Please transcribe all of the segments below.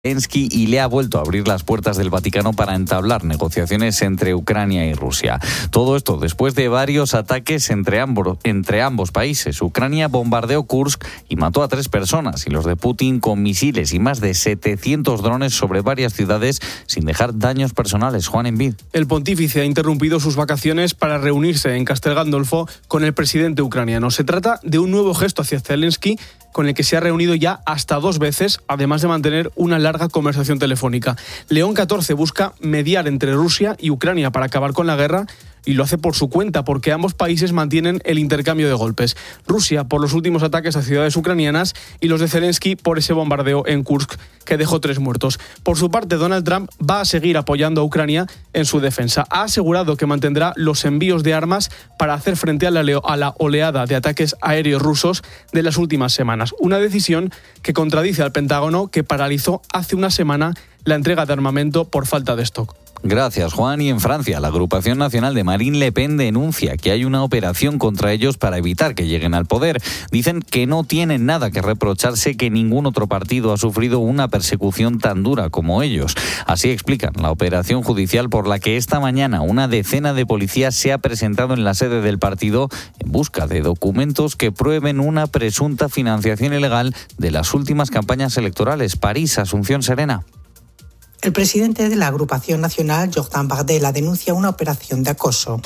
Zelensky y le ha vuelto a abrir las puertas del Vaticano para entablar negociaciones entre Ucrania y Rusia. Todo esto después de varios ataques entre ambos países. Ucrania bombardeó Kursk y mató a 3 personas, y los de Putin con misiles y más de 700 drones sobre varias ciudades sin dejar daños personales. Juan Envid. El pontífice ha interrumpido sus vacaciones para reunirse en Castel Gandolfo con el presidente ucraniano. Se trata de un nuevo gesto hacia Zelensky, con el que se ha reunido ya hasta 2 veces, además de mantener una larga conversación telefónica. León XIV busca mediar entre Rusia y Ucrania para acabar con la guerra, y lo hace por su cuenta, porque ambos países mantienen el intercambio de golpes. Rusia por los últimos ataques a ciudades ucranianas y los de Zelensky por ese bombardeo en Kursk que dejó 3 muertos. Por su parte, Donald Trump va a seguir apoyando a Ucrania en su defensa. Ha asegurado que mantendrá los envíos de armas para hacer frente a la oleada de ataques aéreos rusos de las últimas semanas. Una decisión que contradice al Pentágono, que paralizó hace una semana la entrega de armamento por falta de stock. Gracias, Juan. Y en Francia, la Agrupación Nacional de Marine Le Pen denuncia que hay una operación contra ellos para evitar que lleguen al poder. Dicen que no tienen nada que reprocharse, que ningún otro partido ha sufrido una persecución tan dura como ellos. Así explican la operación judicial por la que esta mañana una decena de policías se ha presentado en la sede del partido en busca de documentos que prueben una presunta financiación ilegal de las últimas campañas electorales. París, Asunción Serena. El presidente de la Agrupación Nacional, Jordan Bardella, denuncia una operación de acoso.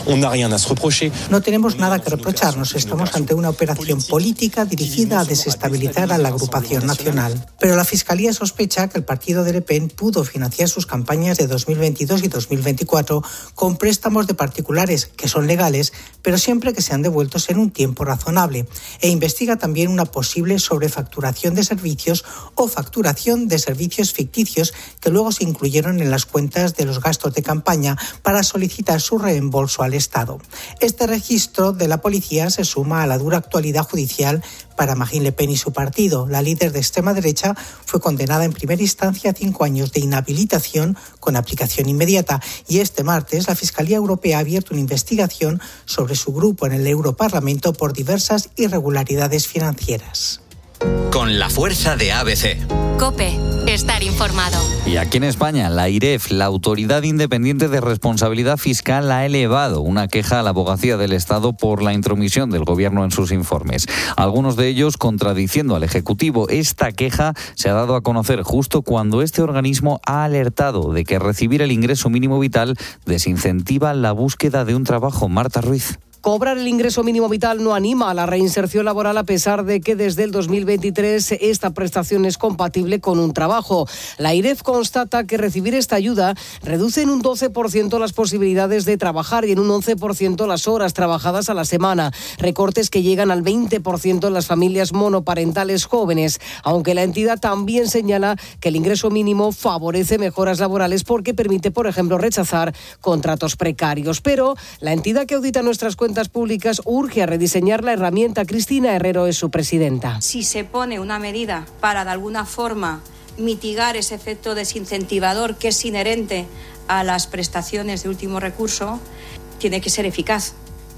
No tenemos nada que reprocharnos, estamos ante una operación política dirigida a desestabilizar a la Agrupación Nacional. Pero la Fiscalía sospecha que el partido de Le Pen pudo financiar sus campañas de 2022 y 2024 con préstamos de particulares, que son legales, pero siempre que sean devueltos en un tiempo razonable. E investiga también una posible sobrefacturación de servicios o facturación de servicios ficticios que luego se incluyeron en las cuentas de los gastos de campaña para solicitar su reembolso al Estado. Este registro de la policía se suma a la dura actualidad judicial para Marine Le Pen y su partido. La líder de extrema derecha fue condenada en primera instancia a 5 años de inhabilitación con aplicación inmediata, y este martes la Fiscalía Europea ha abierto una investigación sobre su grupo en el Europarlamento por diversas irregularidades financieras. Con la fuerza de ABC. COPE. Estar informado. Y aquí en España, la AIREF, la Autoridad Independiente de Responsabilidad Fiscal, ha elevado una queja a la Abogacía del Estado por la intromisión del Gobierno en sus informes. Algunos de ellos contradiciendo al Ejecutivo. Esta queja se ha dado a conocer justo cuando este organismo ha alertado de que recibir el ingreso mínimo vital desincentiva la búsqueda de un trabajo. Marta Ruiz. Cobrar el ingreso mínimo vital no anima a la reinserción laboral, a pesar de que desde el 2023 esta prestación es compatible con un trabajo. La AIREF constata que recibir esta ayuda reduce en un 12% las posibilidades de trabajar y en un 11% las horas trabajadas a la semana. Recortes que llegan al 20% en las familias monoparentales jóvenes, aunque la entidad también señala que el ingreso mínimo favorece mejoras laborales porque permite, por ejemplo, rechazar contratos precarios. Pero la entidad que audita nuestras cuentas públicas urge a rediseñar la herramienta. Cristina Herrero es su presidenta. Si se pone una medida para de alguna forma mitigar ese efecto desincentivador que es inherente a las prestaciones de último recurso, tiene que ser eficaz.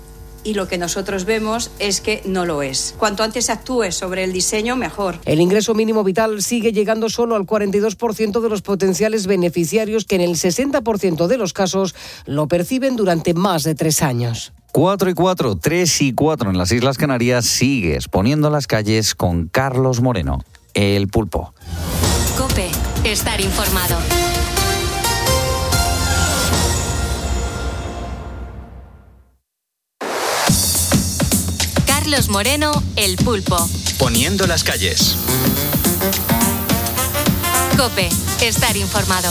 Y lo que nosotros vemos es que no lo es. Cuanto antes se actúe sobre el diseño, mejor. El ingreso mínimo vital sigue llegando solo al 42% de los potenciales beneficiarios, que en el 60% de los casos lo perciben durante más de 3 años. 4 y 4, 3 y 4 en las Islas Canarias. Sigue exponiendo las calles con Carlos Moreno, el Pulpo. COPE. Estar informado. Carlos Moreno, el Pulpo. Poniendo las calles. COPE. Estar informado.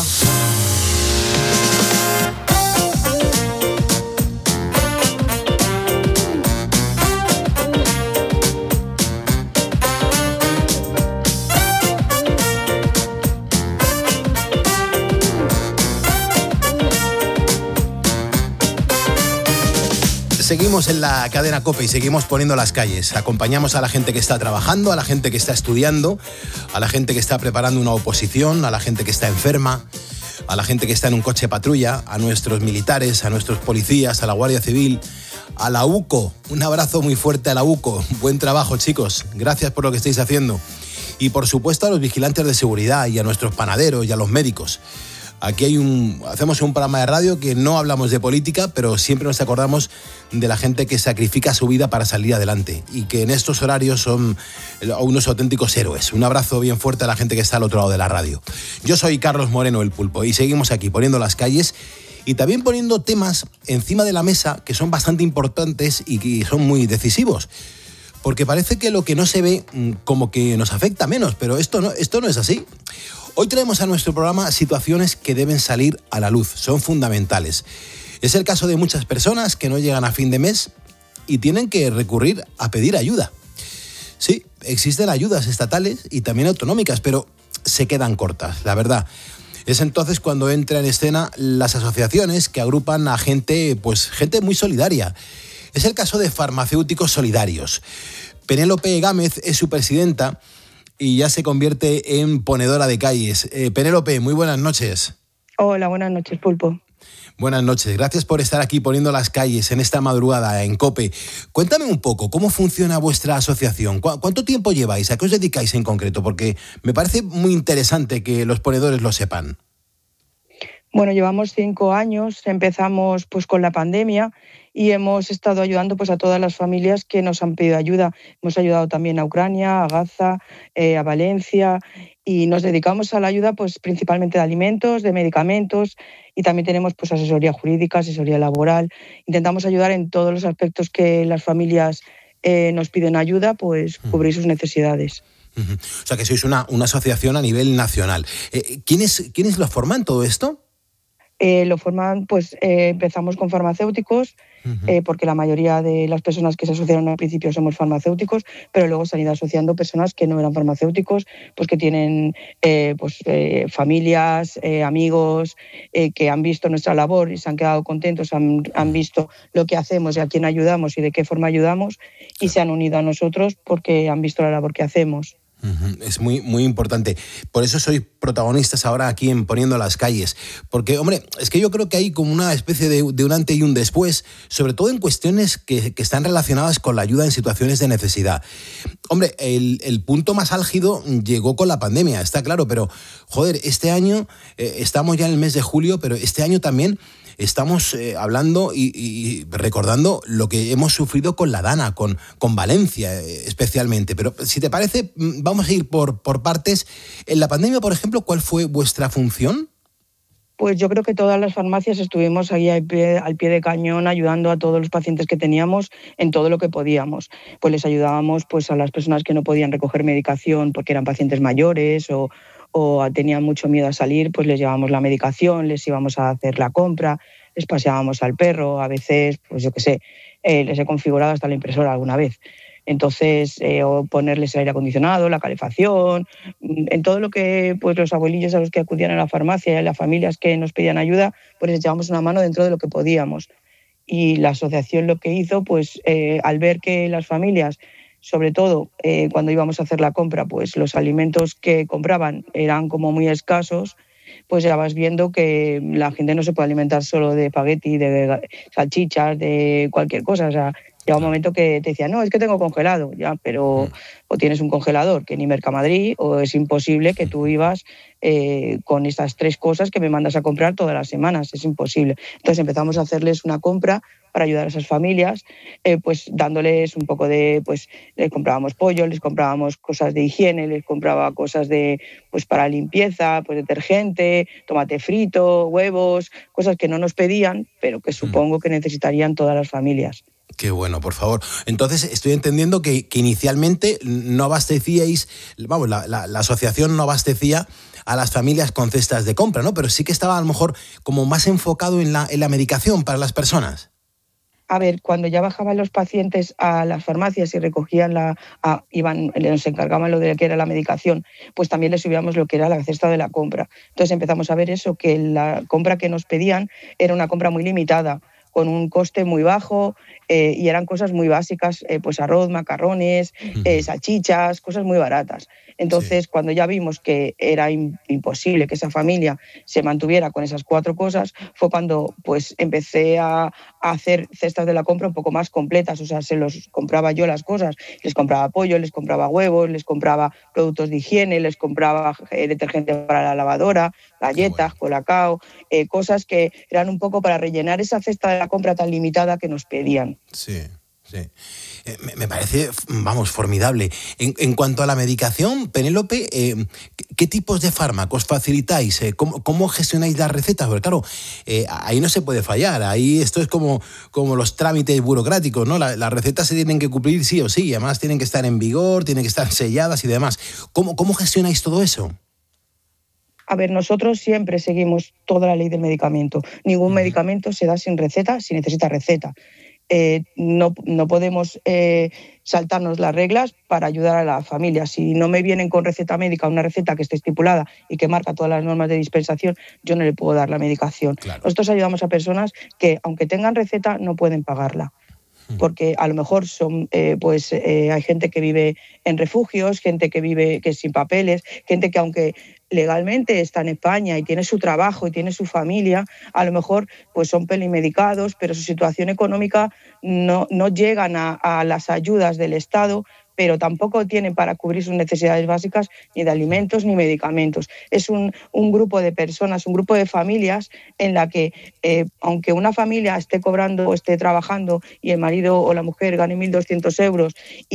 Seguimos en la cadena COPE y seguimos poniendo las calles. Acompañamos a la gente que está trabajando, a la gente que está estudiando, a la gente que está preparando una oposición, a la gente que está enferma, a la gente que está en un coche patrulla, a nuestros militares, a nuestros policías, a la Guardia Civil, a la UCO. Un abrazo muy fuerte a la UCO. Buen trabajo, chicos. Gracias por lo que estáis haciendo. Y por supuesto a los vigilantes de seguridad y a nuestros panaderos y a los médicos. Aquí hacemos un programa de radio que no hablamos de política, pero siempre nos acordamos de la gente que sacrifica su vida para salir adelante y que en estos horarios son unos auténticos héroes. Un abrazo bien fuerte a la gente que está al otro lado de la radio. Yo soy Carlos Moreno, el Pulpo, y seguimos aquí poniendo las calles y también poniendo temas encima de la mesa que son bastante importantes y que son muy decisivos. Porque parece que lo que no se ve como que nos afecta menos, pero esto no es así. Hoy traemos a nuestro programa situaciones que deben salir a la luz, son fundamentales. Es el caso de muchas personas que no llegan a fin de mes y tienen que recurrir a pedir ayuda. Sí, existen ayudas estatales y también autonómicas, pero se quedan cortas, la verdad. Es entonces cuando entran en escena las asociaciones que agrupan a gente muy solidaria. Es el caso de Farmacéuticos Solidarios. Penélope Gámez es su presidenta y ya se convierte en ponedora de calles. Penélope, muy buenas noches. Hola, buenas noches, Pulpo. Buenas noches, gracias por estar aquí poniendo las calles en esta madrugada en COPE. Cuéntame un poco, ¿cómo funciona vuestra asociación? ¿Cuánto tiempo lleváis? ¿A qué os dedicáis en concreto? Porque me parece muy interesante que los ponedores lo sepan. Bueno, llevamos 5 años, empezamos con la pandemia y hemos estado ayudando a todas las familias que nos han pedido ayuda. Hemos ayudado también a Ucrania, a Gaza, a Valencia y nos dedicamos a la ayuda principalmente de alimentos, de medicamentos y también tenemos asesoría jurídica, asesoría laboral. Intentamos ayudar en todos los aspectos que las familias nos piden ayuda, cubrir sus necesidades. O sea que sois una asociación a nivel nacional. ¿Quiénes lo forman todo esto? Lo forman, empezamos con farmacéuticos, porque la mayoría de las personas que se asociaron al principio somos farmacéuticos, pero luego se han ido asociando personas que no eran farmacéuticos, que tienen familias, amigos, que han visto nuestra labor y se han quedado contentos, han visto lo que hacemos y a quién ayudamos y de qué forma ayudamos y se han unido a nosotros porque han visto la labor que hacemos. Es muy, muy importante. Por eso sois protagonistas ahora aquí en Poniendo las Calles. Porque, hombre, es que yo creo que hay como una especie de un antes y un después, sobre todo en cuestiones que están relacionadas con la ayuda en situaciones de necesidad. Hombre, el punto más álgido llegó con la pandemia, está claro, pero, joder, este año, estamos ya en el mes de julio, pero este año también estamos hablando y recordando lo que hemos sufrido con la Dana, con Valencia especialmente. Pero si te parece, vamos a ir por partes. En la pandemia, por ejemplo, ¿cuál fue vuestra función? Pues yo creo que todas las farmacias estuvimos ahí al pie de cañón ayudando a todos los pacientes que teníamos en todo lo que podíamos. Pues les ayudábamos a las personas que no podían recoger medicación porque eran pacientes mayores o tenían mucho miedo a salir, pues les llevábamos la medicación, les íbamos a hacer la compra, les paseábamos al perro, a veces, les he configurado hasta la impresora alguna vez. Entonces, o ponerles el aire acondicionado, la calefacción, en todo lo que los abuelillos a los que acudían a la farmacia y las familias que nos pedían ayuda, pues les llevamos una mano dentro de lo que podíamos. Y la asociación lo que hizo, al ver que las familias, sobre todo cuando íbamos a hacer la compra, los alimentos que compraban eran como muy escasos, pues ya vas viendo que la gente no se puede alimentar solo de espagueti, de salchichas, de cualquier cosa. O sea, llega un momento que te decían, no, es que tengo congelado, ya, pero o tienes un congelador que ni Mercamadrid, o es imposible que tú ibas con estas 3 cosas que me mandas a comprar todas las semanas, es imposible. Entonces empezamos a hacerles una compra para ayudar a esas familias, dándoles un poco de, les comprábamos pollo, les comprábamos cosas de higiene, les compraba cosas de, para limpieza, detergente, tomate frito, huevos, cosas que no nos pedían, pero que supongo que necesitarían todas las familias. Qué bueno, por favor. Entonces, estoy entendiendo que inicialmente no abastecíais, la asociación no abastecía a las familias con cestas de compra, ¿no? Pero sí que estaba a lo mejor como más enfocado en la medicación para las personas. A ver, cuando ya bajaban los pacientes a las farmacias y recogían nos encargaban lo de que era la medicación, pues también les subíamos lo que era la cesta de la compra. Entonces empezamos a ver eso, que la compra que nos pedían era una compra muy limitada, con un coste muy bajo y eran cosas muy básicas, arroz, macarrones, salchichas, cosas muy baratas. Entonces, cuando ya vimos que era imposible que esa familia se mantuviera con esas 4 cosas, fue cuando empecé a hacer cestas de la compra un poco más completas, o sea, se los compraba yo las cosas, les compraba pollo, les compraba huevos, les compraba productos de higiene, les compraba detergente para la lavadora, galletas, colacao, cosas que eran un poco para rellenar esa cesta de la compra tan limitada que nos pedían. Sí. Sí. Me parece, formidable. En cuanto a la medicación, Penélope, ¿qué tipos de fármacos facilitáis? ¿Cómo gestionáis las recetas? Porque claro, ahí no se puede fallar. Ahí esto es como los trámites burocráticos, ¿no? Las recetas se tienen que cumplir sí o sí. Además tienen que estar en vigor, tienen que estar selladas y demás. ¿Cómo gestionáis todo eso? A ver, nosotros siempre seguimos toda la ley del medicamento. Ningún medicamento se da sin receta si necesita receta. No podemos saltarnos las reglas para ayudar a la familia. Si no me vienen con receta médica, una receta que esté estipulada y que marca todas las normas de dispensación, yo no le puedo dar la medicación. Claro. Nosotros ayudamos a personas que, aunque tengan receta, no pueden pagarla. Porque a lo mejor hay gente que vive en refugios, gente que es sin papeles, gente que aunque legalmente está en España y tiene su trabajo y tiene su familia, a lo mejor pues son pelimedicados, pero su situación económica no llegan a las ayudas del Estado, pero tampoco tienen para cubrir sus necesidades básicas ni de alimentos ni medicamentos. Es un grupo de personas, un grupo de familias en la que, aunque una familia esté cobrando o esté trabajando y el marido o la mujer gane 1.200 euros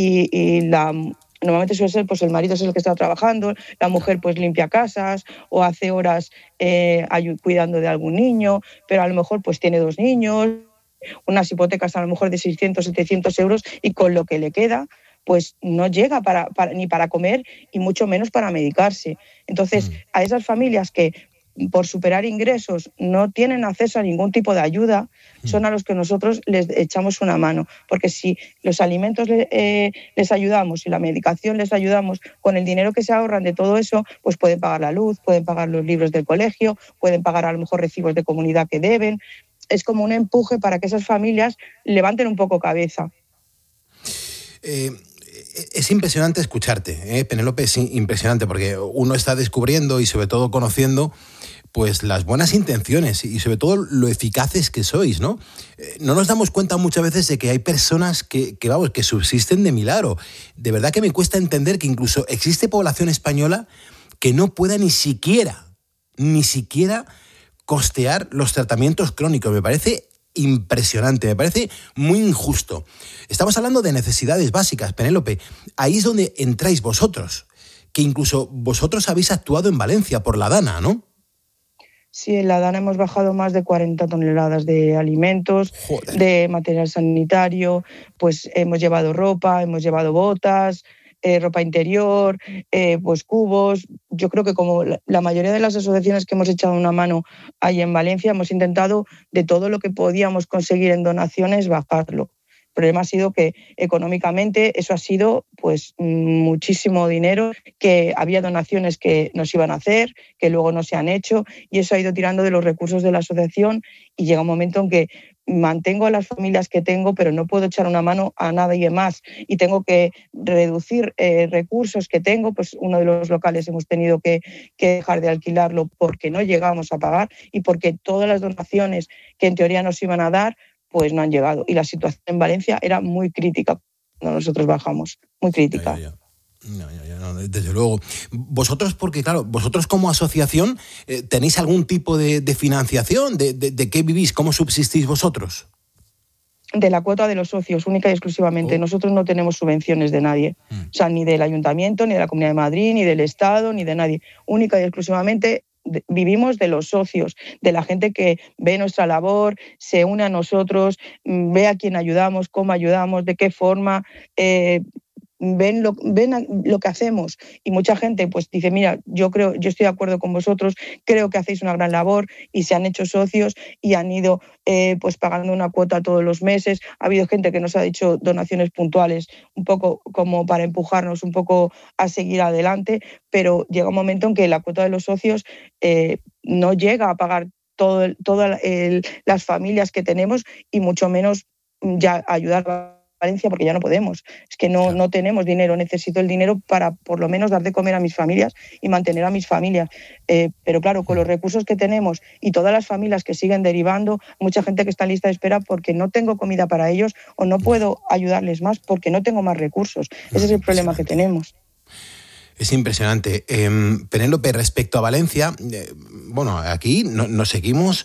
normalmente suele ser pues el marido es el que está trabajando, la mujer pues limpia casas o hace horas cuidando de algún niño, pero a lo mejor pues tiene 2 niños, unas hipotecas a lo mejor de 600, 700 euros y con lo que le queda pues no llega ni para comer y mucho menos para medicarse. Entonces, a esas familias que por superar ingresos no tienen acceso a ningún tipo de ayuda, son a los que nosotros les echamos una mano. Porque si los alimentos les ayudamos y la medicación les ayudamos, con el dinero que se ahorran de todo eso, pues pueden pagar la luz, pueden pagar los libros del colegio, pueden pagar a lo mejor recibos de comunidad que deben. Es como un empuje para que esas familias levanten un poco cabeza. Es impresionante escucharte, Penélope, es impresionante porque uno está descubriendo y sobre todo conociendo pues las buenas intenciones y sobre todo lo eficaces que sois, ¿no? No nos damos cuenta muchas veces de que hay personas que subsisten de milagro. De verdad que me cuesta entender que incluso existe población española que no pueda ni siquiera costear los tratamientos crónicos. Me parece impresionante, me parece muy injusto. Estamos hablando de necesidades básicas, Penélope. Ahí es donde entráis vosotros, que incluso vosotros habéis actuado en Valencia por la Dana, ¿no? Sí, en la Dana hemos bajado más de 40 toneladas de alimentos, de material sanitario, pues hemos llevado ropa, hemos llevado botas, ropa interior, pues cubos. Yo creo que como la mayoría de las asociaciones que hemos echado una mano ahí en Valencia, hemos intentado de todo lo que podíamos conseguir en donaciones bajarlo. El problema ha sido que económicamente eso ha sido pues muchísimo dinero, que había donaciones que nos iban a hacer, que luego no se han hecho, y eso ha ido tirando de los recursos de la asociación y llega un momento en que mantengo a las familias que tengo, pero no puedo echar una mano a nadie más y tengo que reducir recursos que tengo. Pues uno de los locales hemos tenido que dejar de alquilarlo porque no llegamos a pagar y porque todas las donaciones que en teoría nos iban a dar pues no han llegado. Y la situación en Valencia era muy crítica cuando nosotros bajamos, muy crítica. No, desde luego. Vosotros, porque claro, vosotros como asociación, ¿tenéis algún tipo de financiación? ¿De qué vivís? ¿Cómo subsistís vosotros? De la cuota de los socios, única y exclusivamente. Nosotros no tenemos subvenciones de nadie. O sea, ni del Ayuntamiento, ni de la Comunidad de Madrid, ni del Estado, ni de nadie. Única y exclusivamente vivimos de los socios, de la gente que ve nuestra labor, se une a nosotros, ve a quién ayudamos, cómo ayudamos, de qué forma, ven lo que hacemos. Y mucha gente pues dice, mira, yo estoy de acuerdo con vosotros, creo que hacéis una gran labor, y se han hecho socios y han ido pues pagando una cuota todos los meses. Ha habido gente que nos ha dicho donaciones puntuales, un poco como para empujarnos un poco a seguir adelante, pero llega un momento en que la cuota de los socios no llega a pagar todas las familias que tenemos y mucho menos ya ayudar Valencia porque ya no podemos. Es que no tenemos dinero, necesito el dinero para por lo menos dar de comer a mis familias y mantener a mis familias. Pero claro, con los recursos que tenemos y todas las familias que siguen derivando, mucha gente que está en lista de espera porque no tengo comida para ellos o no puedo ayudarles más porque no tengo más recursos. Ese es el problema que tenemos. Es impresionante. Penélope, respecto a Valencia, bueno, aquí nos seguimos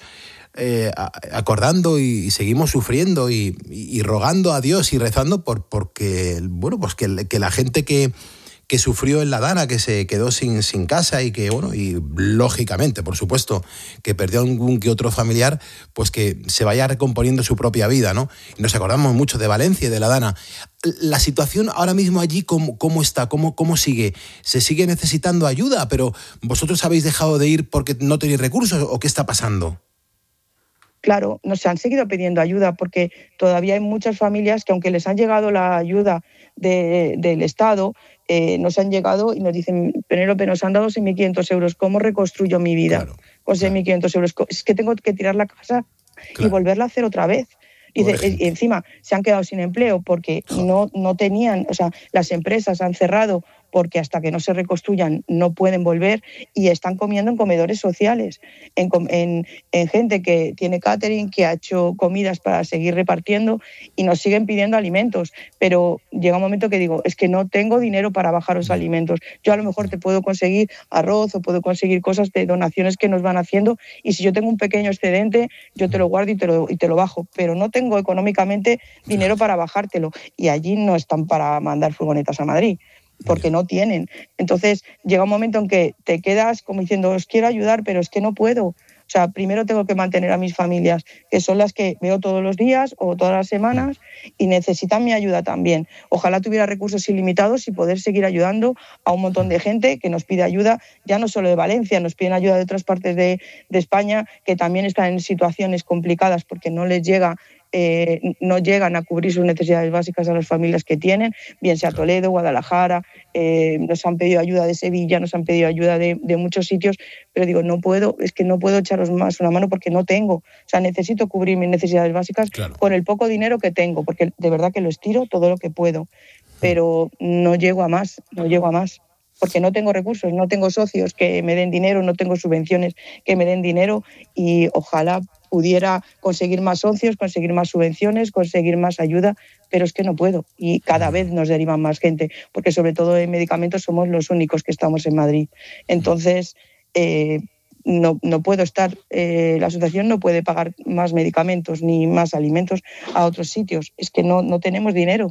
acordando y seguimos sufriendo y rogando a Dios y rezando porque bueno, pues que la gente que sufrió en la Dana, que se quedó sin casa y que, bueno, y lógicamente, por supuesto, que perdió algún que otro familiar, pues que se vaya recomponiendo su propia vida, ¿no? Y nos acordamos mucho de Valencia y de la Dana. La situación ahora mismo allí, ¿cómo está? ¿Cómo sigue? ¿Se sigue necesitando ayuda? ¿Pero vosotros habéis dejado de ir porque no tenéis recursos o qué está pasando? Claro, nos han seguido pidiendo ayuda porque todavía hay muchas familias que aunque les han llegado la ayuda del Estado, nos han llegado y nos dicen, Penélope, nos han dado 6.500 euros, ¿cómo reconstruyo mi vida con 6.500 euros? Es que tengo que tirar la casa y volverla a hacer otra vez. Y encima se han quedado sin empleo porque no tenían, o sea, las empresas han cerrado porque hasta que no se reconstruyan no pueden volver y están comiendo en comedores sociales, en gente que tiene catering, que ha hecho comidas para seguir repartiendo y nos siguen pidiendo alimentos. Pero llega un momento que digo, es que no tengo dinero para bajar los alimentos. Yo a lo mejor te puedo conseguir arroz o puedo conseguir cosas de donaciones que nos van haciendo y si yo tengo un pequeño excedente, yo te lo guardo y te lo bajo, pero no tengo económicamente dinero para bajártelo y allí no están para mandar furgonetas a Madrid porque no tienen. Entonces llega un momento en que te quedas como diciendo, os quiero ayudar, pero es que no puedo. O sea, primero tengo que mantener a mis familias, que son las que veo todos los días o todas las semanas y necesitan mi ayuda también. Ojalá tuviera recursos ilimitados y poder seguir ayudando a un montón de gente que nos pide ayuda, ya no solo de Valencia, nos piden ayuda de otras partes de España que también están en situaciones complicadas porque no les llega no llegan a cubrir sus necesidades básicas a las familias que tienen, bien sea Toledo, Guadalajara, nos han pedido ayuda de Sevilla, nos han pedido ayuda de muchos sitios, pero digo, no puedo echaros más una mano porque no tengo, o sea, necesito cubrir mis necesidades básicas con el poco dinero que tengo, porque de verdad que lo estiro todo lo que puedo, pero no llego a más, porque no tengo recursos, no tengo socios que me den dinero, no tengo subvenciones que me den dinero y ojalá pudiera conseguir más socios, conseguir más subvenciones, conseguir más ayuda, pero es que no puedo y cada vez nos derivan más gente, porque sobre todo en medicamentos somos los únicos que estamos en Madrid. Entonces, no puedo estar, la asociación no puede pagar más medicamentos ni más alimentos a otros sitios, es que no tenemos dinero.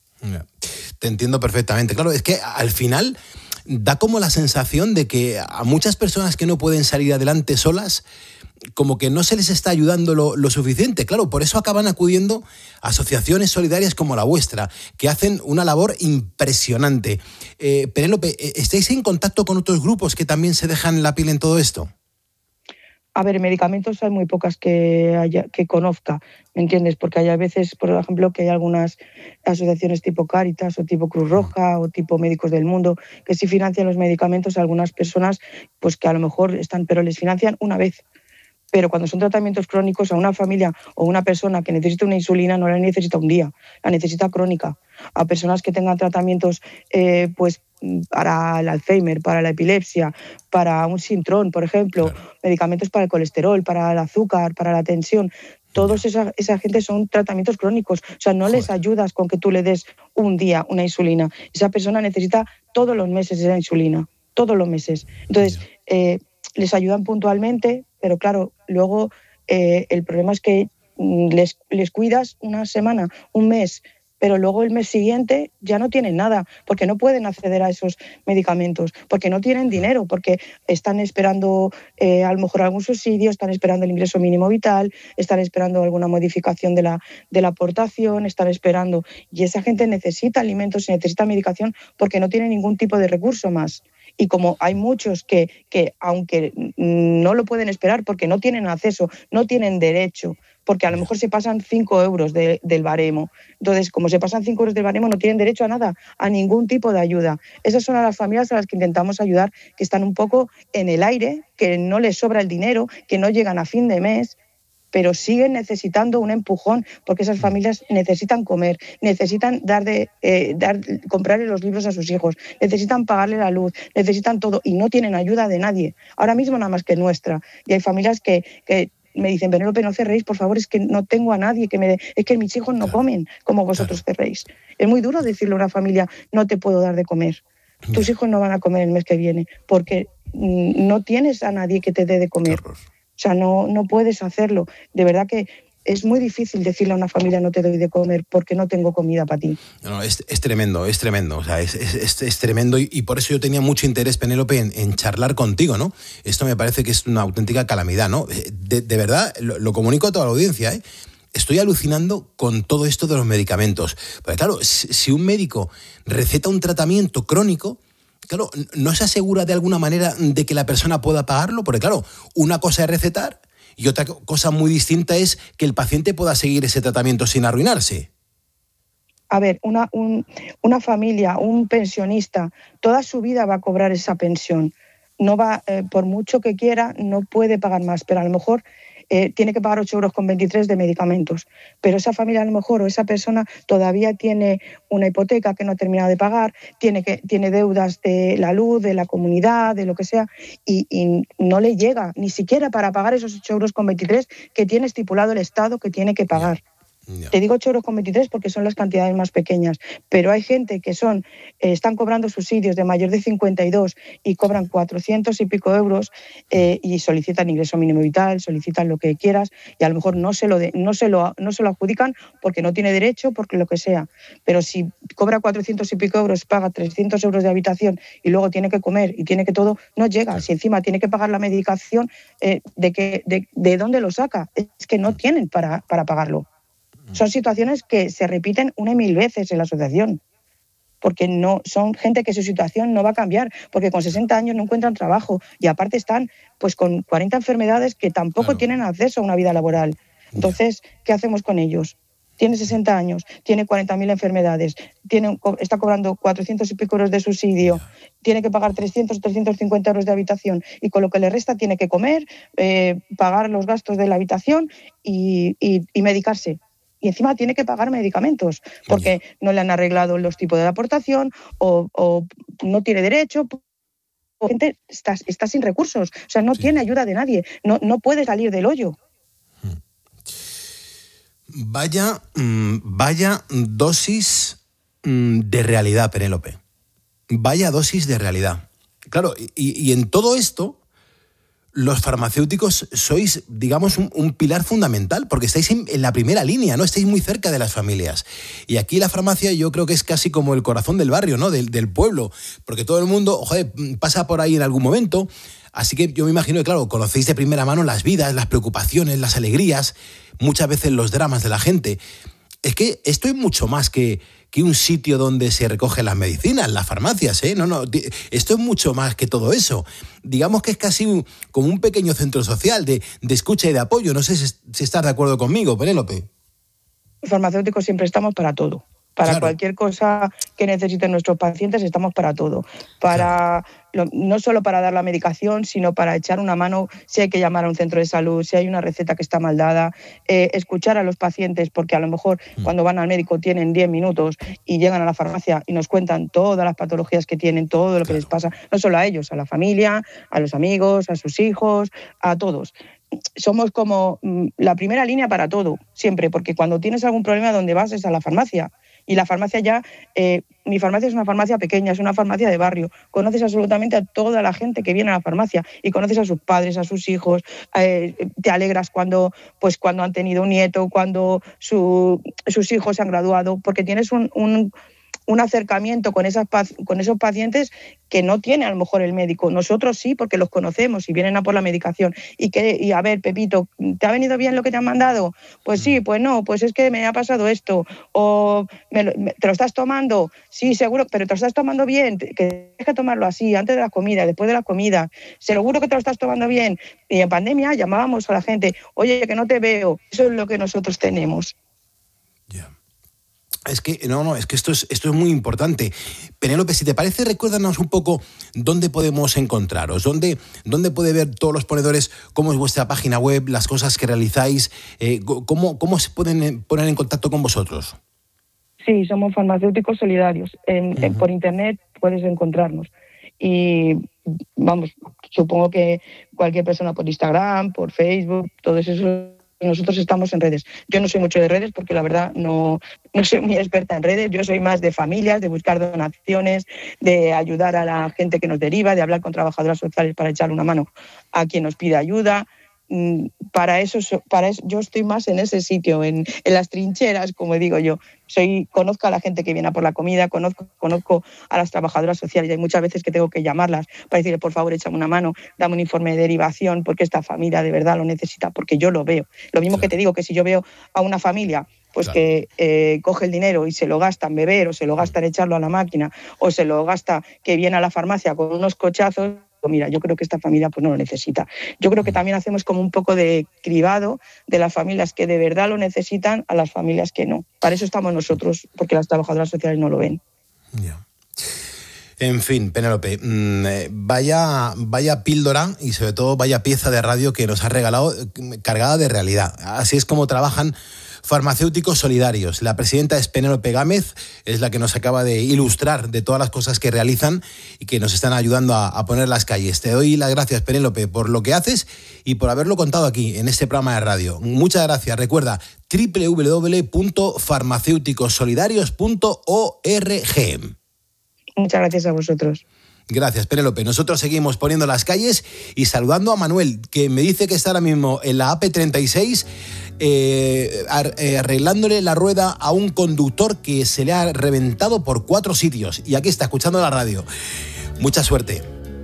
Te entiendo perfectamente. Claro, es que al final da como la sensación de que a muchas personas que no pueden salir adelante solas, como que no se les está ayudando lo suficiente. Claro, por eso acaban acudiendo a asociaciones solidarias como la vuestra, que hacen una labor impresionante. Penélope, ¿estáis en contacto con otros grupos que también se dejan la piel en todo esto? A ver, medicamentos hay muy pocas que conozca, ¿me entiendes? Porque hay a veces, por ejemplo, que hay algunas asociaciones tipo Cáritas o tipo Cruz Roja o tipo Médicos del Mundo que sí financian los medicamentos a algunas personas pues que a lo mejor están, pero les financian una vez. Pero cuando son tratamientos crónicos, a una familia o una persona que necesita una insulina no la necesita un día, la necesita crónica. A personas que tengan tratamientos pues para el Alzheimer, para la epilepsia, para un sintrón, por ejemplo, medicamentos para el colesterol, para el azúcar, para la tensión. Todos esa gente son tratamientos crónicos. O sea, no les ayudas con que tú le des un día una insulina. Esa persona necesita todos los meses esa insulina, todos los meses. Entonces, les ayudan puntualmente, pero claro, luego el problema es que les cuidas una semana, un mes, pero luego el mes siguiente ya no tienen nada, porque no pueden acceder a esos medicamentos, porque no tienen dinero, porque están esperando a lo mejor algún subsidio, están esperando el ingreso mínimo vital, están esperando alguna modificación de la aportación, están esperando, y esa gente necesita alimentos y necesita medicación porque no tiene ningún tipo de recurso más. Y como hay muchos que aunque no lo pueden esperar porque no tienen acceso, no tienen derecho, porque a lo mejor se pasan 5 euros del baremo. Entonces, como se pasan 5 euros del baremo, no tienen derecho a nada, a ningún tipo de ayuda. Esas son a las familias a las que intentamos ayudar, que están un poco en el aire, que no les sobra el dinero, que no llegan a fin de mes, pero siguen necesitando un empujón, porque esas familias necesitan comer, necesitan comprarle los libros a sus hijos, necesitan pagarle la luz, necesitan todo, y no tienen ayuda de nadie, ahora mismo nada más que nuestra. Y hay familias que me dicen, Penélope, no cerréis, por favor, es que no tengo a nadie es que mis hijos no comen como vosotros cerréis. Es muy duro decirle a una familia, no te puedo dar de comer. Tus hijos no van a comer el mes que viene porque no tienes a nadie que te dé de comer. O sea, no puedes hacerlo. De verdad que es muy difícil decirle a una familia no te doy de comer porque no tengo comida para ti. No, es tremendo. O sea, es tremendo y por eso yo tenía mucho interés, Penélope, en charlar contigo, ¿no? Esto me parece que es una auténtica calamidad, ¿no? De verdad, lo comunico a toda la audiencia, ¿eh? Estoy alucinando con todo esto de los medicamentos. Porque claro, si un médico receta un tratamiento crónico, claro, ¿no se asegura de alguna manera de que la persona pueda pagarlo? Porque claro, una cosa es recetar y otra cosa muy distinta es que el paciente pueda seguir ese tratamiento sin arruinarse. A ver, una familia, un pensionista, toda su vida va a cobrar esa pensión. No va, por mucho que quiera, no puede pagar más, pero a lo mejor tiene que pagar 8,23 € de medicamentos. Pero esa familia a lo mejor o esa persona todavía tiene una hipoteca que no ha terminado de pagar, tiene deudas de la luz, de la comunidad, de lo que sea, y no le llega ni siquiera para pagar esos 8,23 € que tiene estipulado el Estado que tiene que pagar. Te digo 8,23 € porque son las cantidades más pequeñas, pero hay gente que están cobrando subsidios de mayor de 52 y cobran 400 y pico euros y solicitan ingreso mínimo vital, solicitan lo que quieras y a lo mejor no se lo adjudican porque no tiene derecho, porque lo que sea. Pero si cobra 400 y pico euros, paga 300 euros de habitación y luego tiene que comer y tiene que todo, no llega. Si encima tiene que pagar la medicación, ¿de dónde lo saca? Es que no tienen para pagarlo. Son situaciones que se repiten 1.000 veces en la asociación, porque no son gente que su situación no va a cambiar, porque con 60 años no encuentran trabajo y aparte están pues con 40 enfermedades que tampoco tienen acceso a una vida laboral. Entonces, ¿qué hacemos con ellos? Tiene 60 años, tiene 40.000 enfermedades, está cobrando 400 y pico euros de subsidio, tiene que pagar 350 euros de habitación y con lo que le resta tiene que comer, pagar los gastos de la habitación y medicarse. Y encima tiene que pagar medicamentos porque no le han arreglado los tipos de la aportación o no tiene derecho. La gente está sin recursos, o sea, no tiene ayuda de nadie, no puede salir del hoyo. Vaya dosis de realidad, Penélope. Vaya dosis de realidad. Claro, y en todo esto, los farmacéuticos sois, digamos, un pilar fundamental, porque estáis en la primera línea, ¿no? Estáis muy cerca de las familias. Y aquí la farmacia yo creo que es casi como el corazón del barrio, ¿no? Del pueblo, porque todo el mundo, pasa por ahí en algún momento. Así que yo me imagino que, claro, conocéis de primera mano las vidas, las preocupaciones, las alegrías, muchas veces los dramas de la gente. Es que esto es mucho más que un sitio donde se recogen las medicinas, las farmacias, ¿eh? No, esto es mucho más que todo eso. Digamos que es casi como un pequeño centro social de escucha y de apoyo. No sé si estás de acuerdo conmigo, Penélope. Los farmacéuticos siempre estamos para todo. Para cualquier cosa que necesiten nuestros pacientes estamos para todo. No solo para dar la medicación, sino para echar una mano si hay que llamar a un centro de salud, si hay una receta que está mal dada, escuchar a los pacientes, porque a lo mejor cuando van al médico tienen 10 minutos y llegan a la farmacia y nos cuentan todas las patologías que tienen, todo lo que les pasa, no solo a ellos, a la familia, a los amigos, a sus hijos, a todos. Somos como la primera línea para todo, siempre, porque cuando tienes algún problema, ¿dónde vas? Es a la farmacia. Y la farmacia mi farmacia es una farmacia pequeña, es una farmacia de barrio. Conoces absolutamente a toda la gente que viene a la farmacia y conoces a sus padres, a sus hijos. Te alegras cuando han tenido un nieto, cuando sus hijos se han graduado, porque tienes un acercamiento con esos pacientes que no tiene a lo mejor el médico. Nosotros sí, porque los conocemos y vienen a por la medicación. Y a ver, Pepito, ¿te ha venido bien lo que te han mandado? Pues sí, pues no, pues es que me ha pasado esto. O ¿te lo estás tomando? Sí, seguro, pero te lo estás tomando bien, que tienes que tomarlo así, antes de la comida, después de la comida. Seguro que te lo estás tomando bien. Y en pandemia llamábamos a la gente, oye, que no te veo. Eso es lo que nosotros tenemos. Es que esto es muy importante. Penélope, si te parece, recuérdanos un poco dónde podemos encontraros, dónde puede ver todos los ponedores, cómo es vuestra página web, las cosas que realizáis, cómo se pueden poner en contacto con vosotros. Sí, somos farmacéuticos solidarios. Por internet puedes encontrarnos. Y vamos, supongo que cualquier persona por Instagram, por Facebook, todo eso. Nosotros estamos en redes. Yo no soy mucho de redes porque la verdad no soy muy experta en redes. Yo soy más de familias, de buscar donaciones, de ayudar a la gente que nos deriva, de hablar con trabajadoras sociales para echarle una mano a quien nos pide ayuda. Para eso yo estoy más en ese sitio, en las trincheras, como digo yo. Conozco a la gente que viene a por la comida, conozco a las trabajadoras sociales y hay muchas veces que tengo que llamarlas para decirle, por favor, échame una mano, dame un informe de derivación porque esta familia de verdad lo necesita, porque yo lo veo. Lo mismo que te digo, que si yo veo a una familia pues que coge el dinero y se lo gasta en beber o se lo gasta en echarlo a la máquina o se lo gasta que viene a la farmacia con unos cochazos, mira, yo creo que esta familia pues no lo necesita. Yo creo que también hacemos como un poco de cribado de las familias que de verdad lo necesitan a las familias que no. Para eso estamos nosotros, porque las trabajadoras sociales no lo ven. Yeah. En fin, Penélope, vaya píldora y sobre todo vaya pieza de radio que nos has regalado, cargada de realidad. Así es como trabajan farmacéuticos solidarios. La presidenta es Penélope Gámez, es la que nos acaba de ilustrar de todas las cosas que realizan y que nos están ayudando a poner las calles. Te doy las gracias, Penélope, por lo que haces y por haberlo contado aquí, en este programa de radio. Muchas gracias. Recuerda, www.farmacéuticosolidarios.org. Muchas gracias a vosotros. Gracias, Penélope. Nosotros seguimos poniendo las calles y saludando a Manuel, que me dice que está ahora mismo en la AP36 arreglándole la rueda a un conductor que se le ha reventado por 4 sitios. Y aquí está, escuchando la radio. Mucha suerte.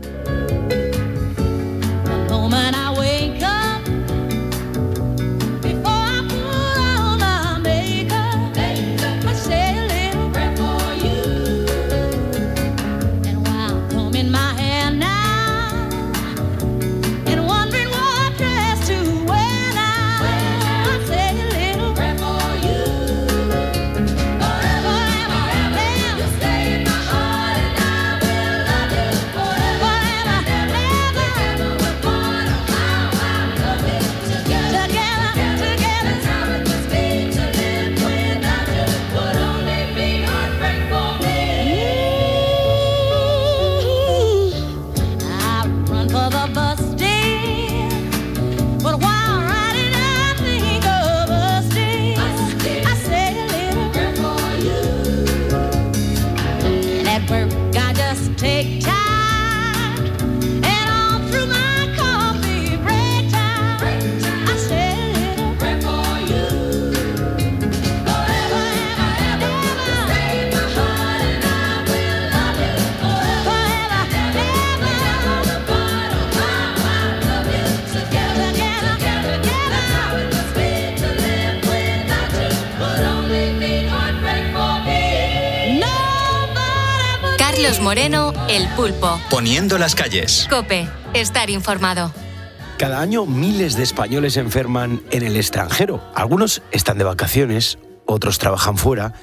Moreno, El Pulpo. Poniendo las calles. COPE, estar informado. Cada año miles de españoles enferman en el extranjero. Algunos están de vacaciones, otros trabajan fuera,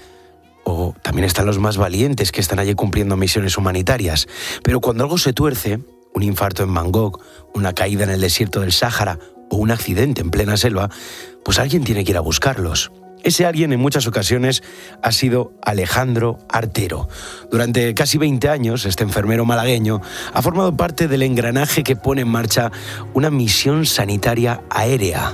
o también están los más valientes que están allí cumpliendo misiones humanitarias. Pero cuando algo se tuerce, un infarto en Bangkok, una caída en el desierto del Sáhara o un accidente en plena selva, pues alguien tiene que ir a buscarlos. Ese alguien en muchas ocasiones ha sido Alejandro Artero. Durante casi 20 años, este enfermero malagueño ha formado parte del engranaje que pone en marcha una misión sanitaria aérea,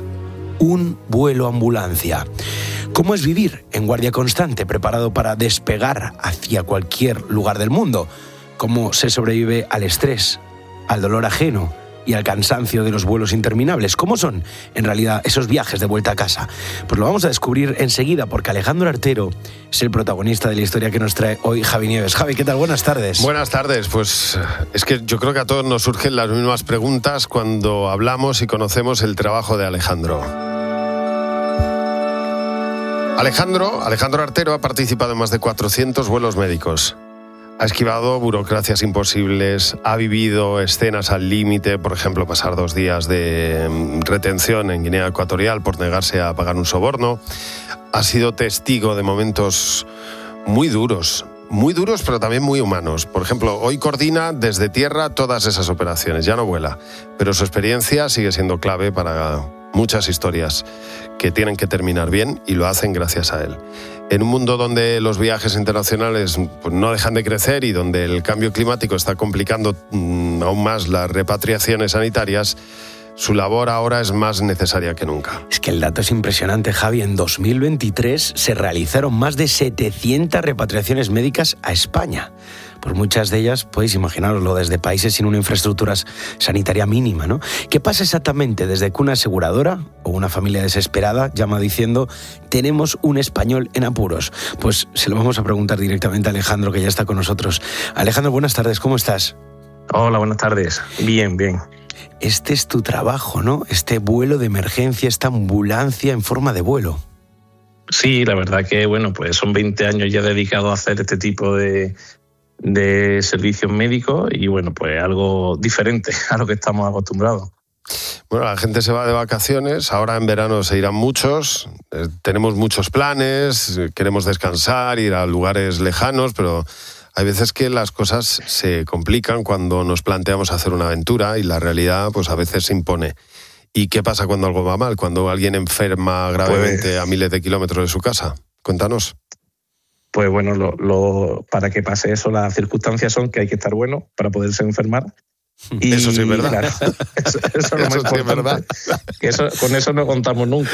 un vuelo ambulancia. ¿Cómo es vivir en guardia constante, preparado para despegar hacia cualquier lugar del mundo? ¿Cómo se sobrevive al estrés, al dolor ajeno y al cansancio de los vuelos interminables? ¿Cómo son, en realidad, esos viajes de vuelta a casa? Pues lo vamos a descubrir enseguida, porque Alejandro Artero es el protagonista de la historia que nos trae hoy Javi Nieves. Javi, ¿qué tal? Buenas tardes. Buenas tardes. Pues es que yo creo que a todos nos surgen las mismas preguntas cuando hablamos y conocemos el trabajo de Alejandro. Alejandro Artero ha participado en más de 400 vuelos médicos. Ha esquivado burocracias imposibles, ha vivido escenas al límite, por ejemplo, pasar 2 días de retención en Guinea Ecuatorial por negarse a pagar un soborno. Ha sido testigo de momentos muy duros, pero también muy humanos. Por ejemplo, hoy coordina desde tierra todas esas operaciones, ya no vuela, pero su experiencia sigue siendo clave para muchas historias que tienen que terminar bien y lo hacen gracias a él. En un mundo donde los viajes internacionales pues, no dejan de crecer y donde el cambio climático está complicando aún más las repatriaciones sanitarias, su labor ahora es más necesaria que nunca. Es que el dato es impresionante, Javi. En 2023 se realizaron más de 700 repatriaciones médicas a España. Pues muchas de ellas, podéis imaginaroslo, desde países sin una infraestructura sanitaria mínima, ¿no? ¿Qué pasa exactamente desde que una aseguradora o una familia desesperada llama diciendo tenemos un español en apuros? Pues se lo vamos a preguntar directamente a Alejandro, que ya está con nosotros. Alejandro, buenas tardes, ¿cómo estás? Hola, buenas tardes. Bien. Este es tu trabajo, ¿no? Este vuelo de emergencia, esta ambulancia en forma de vuelo. Sí, la verdad que, pues son 20 años ya dedicados a hacer este tipo de servicios médicos y, pues algo diferente a lo que estamos acostumbrados. Bueno, la gente se va de vacaciones, ahora en verano se irán muchos, tenemos muchos planes, queremos descansar, ir a lugares lejanos, pero hay veces que las cosas se complican cuando nos planteamos hacer una aventura y la realidad pues a veces se impone. ¿Y qué pasa cuando algo va mal? Cuando alguien enferma gravemente a miles de kilómetros de su casa. Cuéntanos. Pues para que pase eso, las circunstancias son que hay que estar bueno para poderse enfermar. Y, eso sí es verdad. Claro, eso es lo más importante. Sí es verdad. Que con eso no contamos nunca.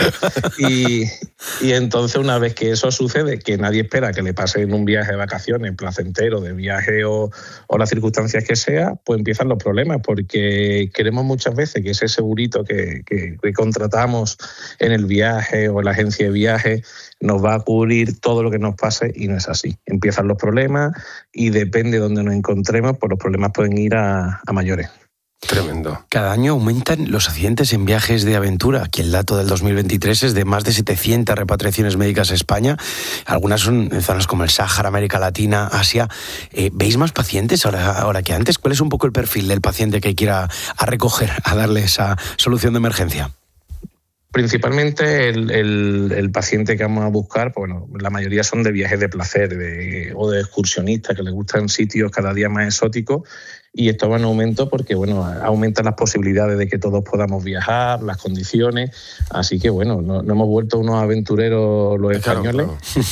Y entonces, una vez que eso sucede, que nadie espera que le pase en un viaje de vacaciones, placentero, de viaje o las circunstancias que sea, pues empiezan los problemas, porque queremos muchas veces que ese segurito que contratamos en el viaje o en la agencia de viaje nos va a cubrir todo lo que nos pase y no es así. Empiezan los problemas y depende de dónde nos encontremos, pues los problemas pueden ir a mayores. Tremendo. Cada año aumentan los accidentes en viajes de aventura. Aquí el dato del 2023 es de más de 700 repatriaciones médicas a España. Algunas son en zonas como el Sáhara, América Latina, Asia. ¿Veis más pacientes ahora que antes? ¿Cuál es un poco el perfil del paciente que quiera a recoger, a darle esa solución de emergencia? Principalmente el paciente que vamos a buscar, la mayoría son de viajes de placer o de excursionistas que les gustan sitios cada día más exóticos, y esto va en aumento porque aumentan las posibilidades de que todos podamos viajar, las condiciones, así que no hemos vuelto unos aventureros los españoles.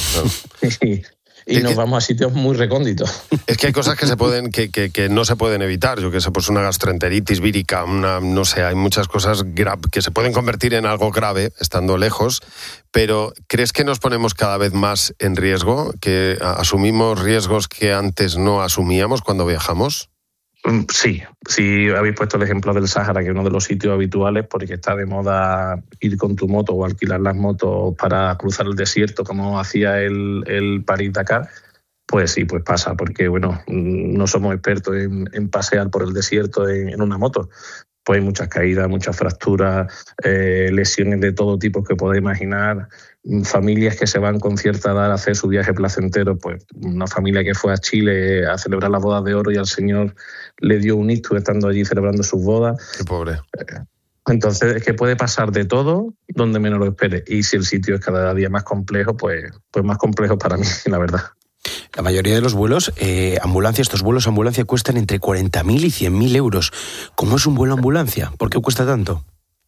Claro. Y nos vamos a sitios muy recónditos. Es que hay cosas que no se pueden evitar. Yo que sé, pues una gastroenteritis vírica, hay muchas cosas que se pueden convertir en algo grave estando lejos. Pero ¿crees que nos ponemos cada vez más en riesgo? ¿Que asumimos riesgos que antes no asumíamos cuando viajamos? Sí, habéis puesto el ejemplo del Sáhara, que es uno de los sitios habituales porque está de moda ir con tu moto o alquilar las motos para cruzar el desierto como hacía el París-Dakar. Pues sí, pues pasa, porque no somos expertos en pasear por el desierto en una moto. Pues hay muchas caídas, muchas fracturas, lesiones de todo tipo que podéis imaginar, familias que se van con cierta edad a hacer su viaje placentero, pues una familia que fue a Chile a celebrar las bodas de oro y al señor le dio un ictus estando allí celebrando sus bodas. Qué pobre. Entonces es que puede pasar de todo donde menos lo espere, y si el sitio es cada día más complejo, pues más complejo para mí, la verdad. La mayoría de los vuelos, estos vuelos ambulancia cuestan entre 40.000 y 100.000 euros. ¿Cómo es un vuelo ambulancia? ¿Por qué cuesta tanto?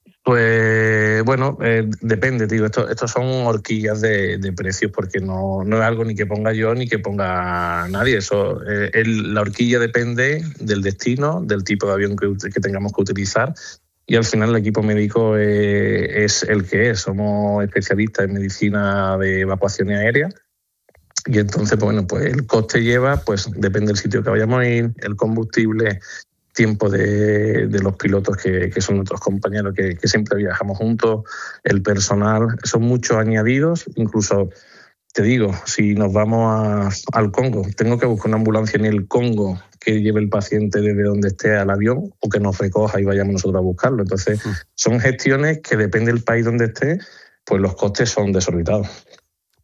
Pues depende, tío. Estos son horquillas de precios, porque no es algo ni que ponga yo ni que ponga nadie. La horquilla depende del destino, del tipo de avión que tengamos que utilizar, y al final el equipo médico es el que es. Somos especialistas en medicina de evacuación aérea. Y entonces, pues el coste lleva, depende del sitio que vayamos a ir, el combustible, tiempo de los pilotos que son nuestros compañeros que siempre viajamos juntos, el personal, son muchos añadidos. Incluso, te digo, si nos vamos al Congo, tengo que buscar una ambulancia en el Congo que lleve el paciente desde donde esté al avión o que nos recoja y vayamos nosotros a buscarlo. Entonces, son gestiones que depende del país donde esté, pues los costes son desorbitados.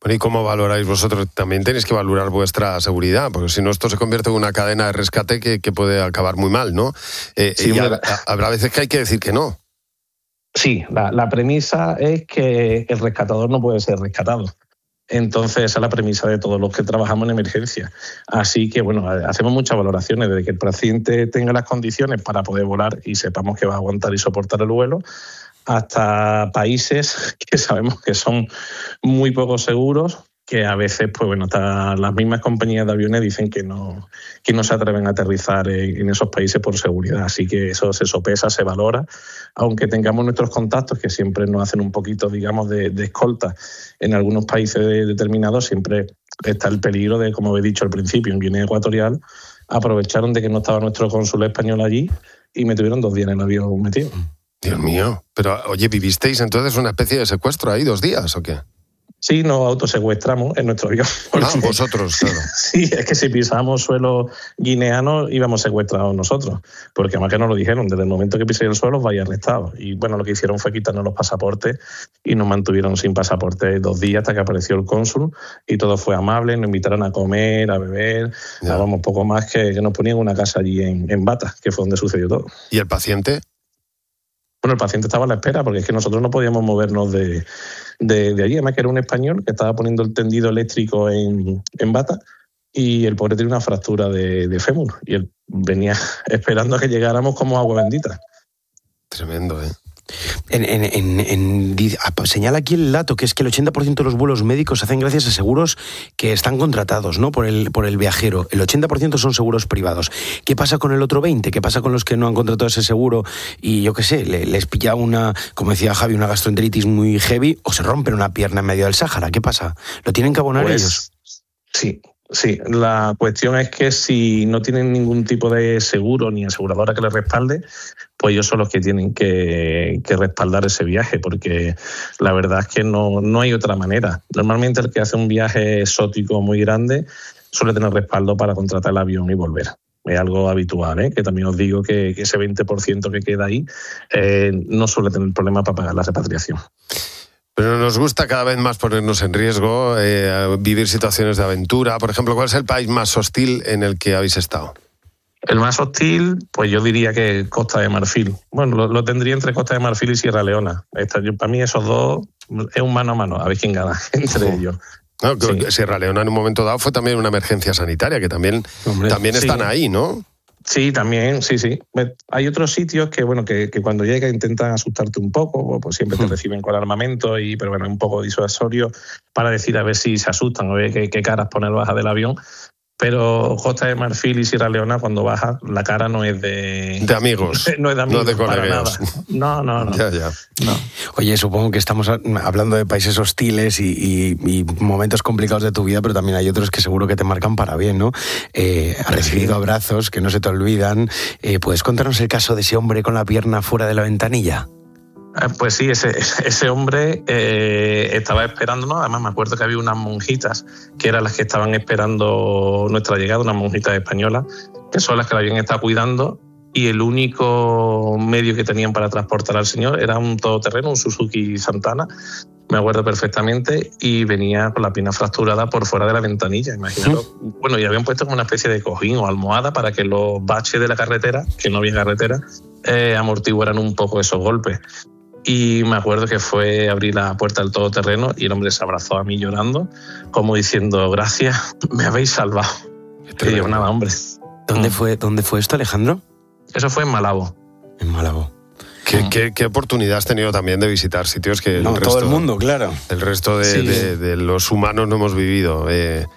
Bueno, ¿y cómo valoráis vosotros? También tenéis que valorar vuestra seguridad, porque si no esto se convierte en una cadena de rescate que puede acabar muy mal, ¿no? Sí, habrá veces que hay que decir que no. Sí, la premisa es que el rescatador no puede ser rescatado. Entonces esa es la premisa de todos los que trabajamos en emergencia. Así que bueno, hacemos muchas valoraciones desde que el paciente tenga las condiciones para poder volar y sepamos que va a aguantar y soportar el vuelo, hasta países que sabemos que son muy poco seguros, que a veces, pues bueno, hasta las mismas compañías de aviones dicen que no se atreven a aterrizar en esos países por seguridad. Así que eso se sopesa, se valora, aunque tengamos nuestros contactos que siempre nos hacen un poquito, digamos, de escolta en algunos países determinados, siempre está el peligro de, como he dicho al principio, en Guinea Ecuatorial aprovecharon de que no estaba nuestro cónsul español allí y me tuvieron 2 días en el avión metido. Dios mío, pero oye, ¿vivisteis entonces una especie de secuestro ahí 2 días o qué? Sí, nos autosecuestramos en nuestro avión. Vosotros, claro. Sí, es que si pisábamos suelo guineano íbamos secuestrados nosotros, porque además que nos lo dijeron, desde el momento que pisé el suelo vais arrestados. Y bueno, lo que hicieron fue quitarnos los pasaportes y nos mantuvieron sin pasaporte 2 días hasta que apareció el cónsul y todo fue amable, nos invitaron a comer, a beber, vamos, poco más que nos ponían una casa allí en Bata, que fue donde sucedió todo. ¿Y el paciente? Bueno, el paciente estaba a la espera porque es que nosotros no podíamos movernos de allí. Además que era un español que estaba poniendo el tendido eléctrico en Bata y el pobre tenía una fractura de fémur y él venía esperando a que llegáramos como agua bendita. Tremendo, ¿eh? Señala aquí el dato que es que el 80% de los vuelos médicos se hacen gracias a seguros que están contratados, ¿no?, por el viajero. El 80% son seguros privados. ¿Qué pasa con el otro 20%? ¿Qué pasa con los que no han contratado ese seguro y yo qué sé, les pilla una, como decía Javi, una gastroenteritis muy heavy o se rompen una pierna en medio del Sáhara? ¿Qué pasa? ¿Lo tienen que abonar ellos? Sí, la cuestión es que si no tienen ningún tipo de seguro ni aseguradora que les respalde, pues ellos son los que tienen que respaldar ese viaje, porque la verdad es que no hay otra manera. Normalmente el que hace un viaje exótico muy grande suele tener respaldo para contratar el avión y volver. Es algo habitual, ¿eh? Que también os digo que ese 20% que queda ahí no suele tener problema para pagar la repatriación. Pero nos gusta cada vez más ponernos en riesgo, vivir situaciones de aventura. Por ejemplo, ¿cuál es el país más hostil en el que habéis estado? El más hostil, pues yo diría que Costa de Marfil. Bueno, lo tendría entre Costa de Marfil y Sierra Leona. Para mí esos dos es un mano a mano, a ver quién gana entre ellos. No, sí. Sierra Leona en un momento dado fue también una emergencia sanitaria, que también están ahí, ¿no? Sí, también, sí. Hay otros sitios que, bueno, que cuando llegas intentan asustarte un poco, pues siempre te reciben con armamento, pero bueno, es un poco disuasorio para decir a ver si se asustan o ver qué caras poner baja del avión. Pero Costa de Marfil y Sierra Leona, cuando baja, la cara no es de amigos. No es de amigos, no de colegas. No. Ya. No. Oye, supongo que estamos hablando de países hostiles y momentos complicados de tu vida, pero también hay otros que seguro que te marcan para bien, ¿no? Has recibido abrazos que no se te olvidan. ¿Puedes contarnos el caso de ese hombre con la pierna fuera de la ventanilla? Pues sí, ese hombre estaba esperándonos. Además, me acuerdo que había unas monjitas que eran las que estaban esperando nuestra llegada, unas monjitas españolas, que son las que la habían estado cuidando, y el único medio que tenían para transportar al señor era un todoterreno, un Suzuki Santana, me acuerdo perfectamente, y venía con la pierna fracturada por fuera de la ventanilla, imagínate. Bueno, y habían puesto como una especie de cojín o almohada para que los baches de la carretera, que no había carretera, amortiguaran un poco esos golpes. Y me acuerdo que fue abrir la puerta del todoterreno y el hombre se abrazó a mí llorando, como diciendo, gracias, me habéis salvado. Y yo, nada, hombre. ¿Dónde fue esto, Alejandro? Eso fue en Malabo. En Malabo. ¿Qué oportunidad has tenido también de visitar sitios que todo el mundo, claro. El resto de los humanos no hemos vivido?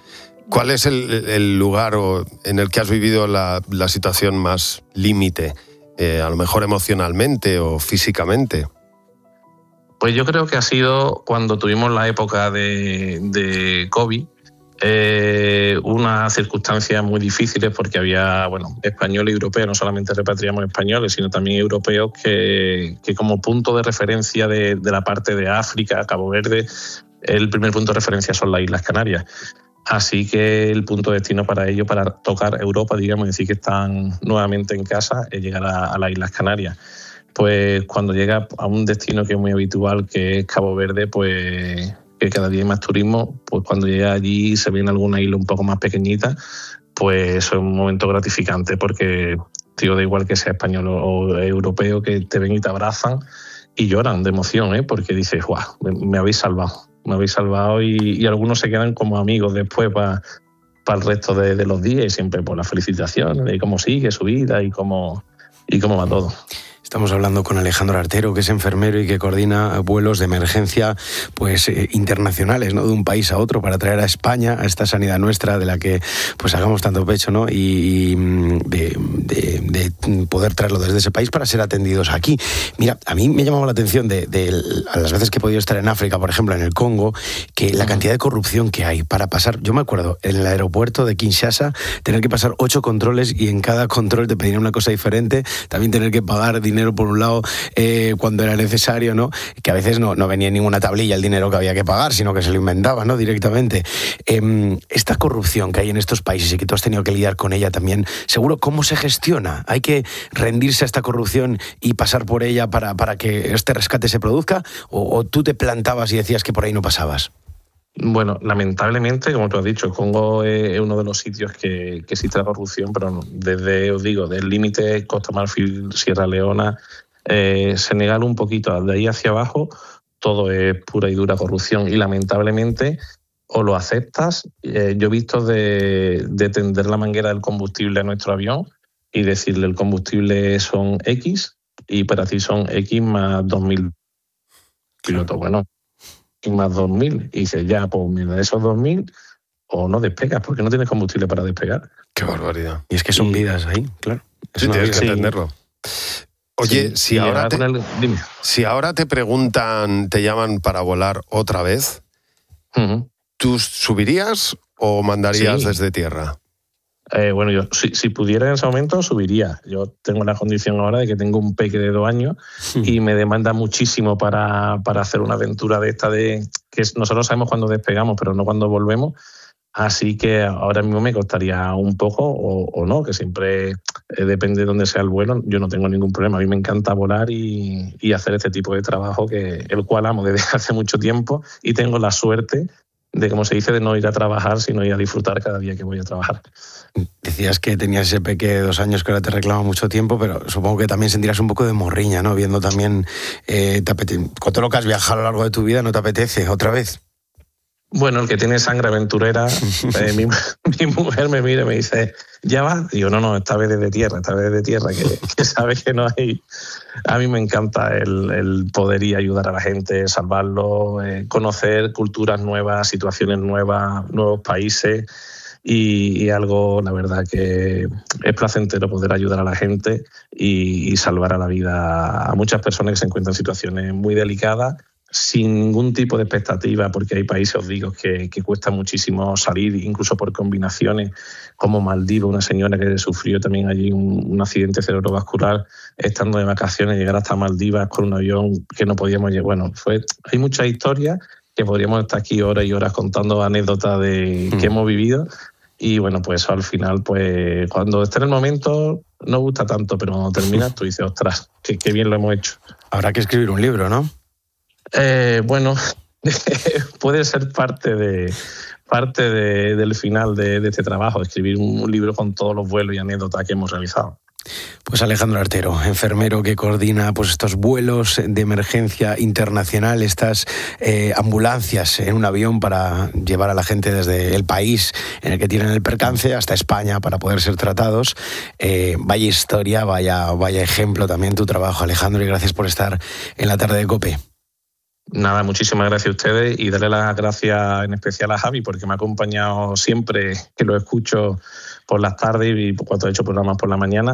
¿Cuál es el lugar en el que has vivido la situación más límite? A lo mejor emocionalmente o físicamente. Pues yo creo que ha sido cuando tuvimos la época de COVID, unas circunstancias muy difíciles porque había, españoles y europeos, no solamente repatriamos españoles, sino también europeos que como punto de referencia de la parte de África, Cabo Verde, el primer punto de referencia son las Islas Canarias. Así que el punto de destino para ellos, para tocar Europa, digamos, y decir que están nuevamente en casa, es llegar a las Islas Canarias. Pues cuando llega a un destino que es muy habitual, que es Cabo Verde, pues que cada día hay más turismo, pues pues cuando llegué allí se ve en alguna isla un poco más pequeñita, pues eso es un momento gratificante porque, tío, da igual que sea español o europeo, que te ven y te abrazan y lloran de emoción, porque dices, guau, me habéis salvado y algunos se quedan como amigos después para el resto de los días y siempre por las felicitaciones de cómo sigue su vida y cómo va todo. Estamos hablando con Alejandro Artero, que es enfermero y que coordina vuelos de emergencia pues internacionales, ¿no? De un país a otro para traer a España a esta sanidad nuestra de la que pues hagamos tanto pecho, ¿no? Y de poder traerlo desde ese país para ser atendidos aquí. Mira, a mí me ha llamado la atención a las veces que he podido estar en África, por ejemplo, en el Congo, que la cantidad de corrupción que hay para pasar. Yo me acuerdo, en el aeropuerto de Kinshasa, tener que pasar 8 controles y en cada control te pedían una cosa diferente, también tener que pagar dinero por un lado cuando era necesario, ¿no? Que a veces no venía en ninguna tablilla el dinero que había que pagar, sino que se lo inventaban, ¿no? Directamente. Esta corrupción que hay en estos países y que tú has tenido que lidiar con ella también, seguro, ¿cómo se gestiona? ¿Hay que rendirse a esta corrupción y pasar por ella para que este rescate se produzca? ¿O tú te plantabas y decías que por ahí no pasabas? Bueno, lamentablemente, como tú has dicho, Congo es uno de los sitios que existe la corrupción, pero desde, os digo, del límite Costa Marfil, Sierra Leona, Senegal un poquito, de ahí hacia abajo, todo es pura y dura corrupción y lamentablemente o lo aceptas. Yo he visto de tender la manguera del combustible a nuestro avión y decirle el combustible son X y para ti son X más 2.000 pilotos. Bueno, y más 2.000, y dices, ya, pues mira, de esos 2.000 o no despegas, porque no tienes combustible para despegar. Qué barbaridad. Y es que son vidas ahí, claro. Sí, tienes que entenderlo. Oye, si ahora te preguntan, te llaman para volar otra vez, ¿tú subirías o mandarías desde tierra? Bueno, yo si pudiera en ese momento subiría. Yo tengo la condición ahora de que tengo un peque de 2 años y me demanda muchísimo para hacer una aventura de esta que nosotros sabemos cuándo despegamos, pero no cuando volvemos. Así que ahora mismo me costaría un poco o no, que siempre depende de dónde sea el vuelo. Yo no tengo ningún problema. A mí me encanta volar y hacer este tipo de trabajo, el cual amo desde hace mucho tiempo y tengo la suerte de, como se dice, de no ir a trabajar, sino ir a disfrutar cada día que voy a trabajar. Decías que tenías ese peque de 2 años que ahora te reclama mucho tiempo, pero supongo que también sentirás un poco de morriña, ¿no? Viendo también, con todo lo que has viajado a lo largo de tu vida, ¿no te apetece otra vez? Bueno, el que tiene sangre aventurera, mi mujer me mira y me dice, ¿ya vas? Digo, no, esta vez desde tierra, que sabes que no hay... A mí me encanta el poder ir a ayudar a la gente, salvarlo, conocer culturas nuevas, situaciones nuevas, nuevos países y algo, la verdad, que es placentero poder ayudar a la gente y salvar a la vida a muchas personas que se encuentran en situaciones muy delicadas, sin ningún tipo de expectativa, porque hay países, os digo, que cuesta muchísimo salir, incluso por combinaciones, como Maldivas, una señora que sufrió también allí un accidente cerebrovascular estando de vacaciones, llegar hasta Maldivas con un avión que no podíamos llegar. Bueno, hay muchas historias que podríamos estar aquí horas y horas contando anécdotas que hemos vivido y bueno, pues al final, pues cuando esté en el momento no gusta tanto, pero cuando terminas tú dices, ostras, qué bien lo hemos hecho. Habrá que escribir un libro, ¿no? Bueno, puede ser parte del final de este trabajo, escribir un libro con todos los vuelos y anécdotas que hemos realizado. Pues Alejandro Artero, enfermero que coordina pues estos vuelos de emergencia internacional, estas ambulancias en un avión para llevar a la gente desde el país en el que tienen el percance hasta España para poder ser tratados. Vaya historia, vaya ejemplo también tu trabajo, Alejandro, y gracias por estar en la tarde de COPE. Nada, muchísimas gracias a ustedes y darle las gracias en especial a Javi porque me ha acompañado siempre que lo escucho por las tardes y cuando he hecho programas por la mañana.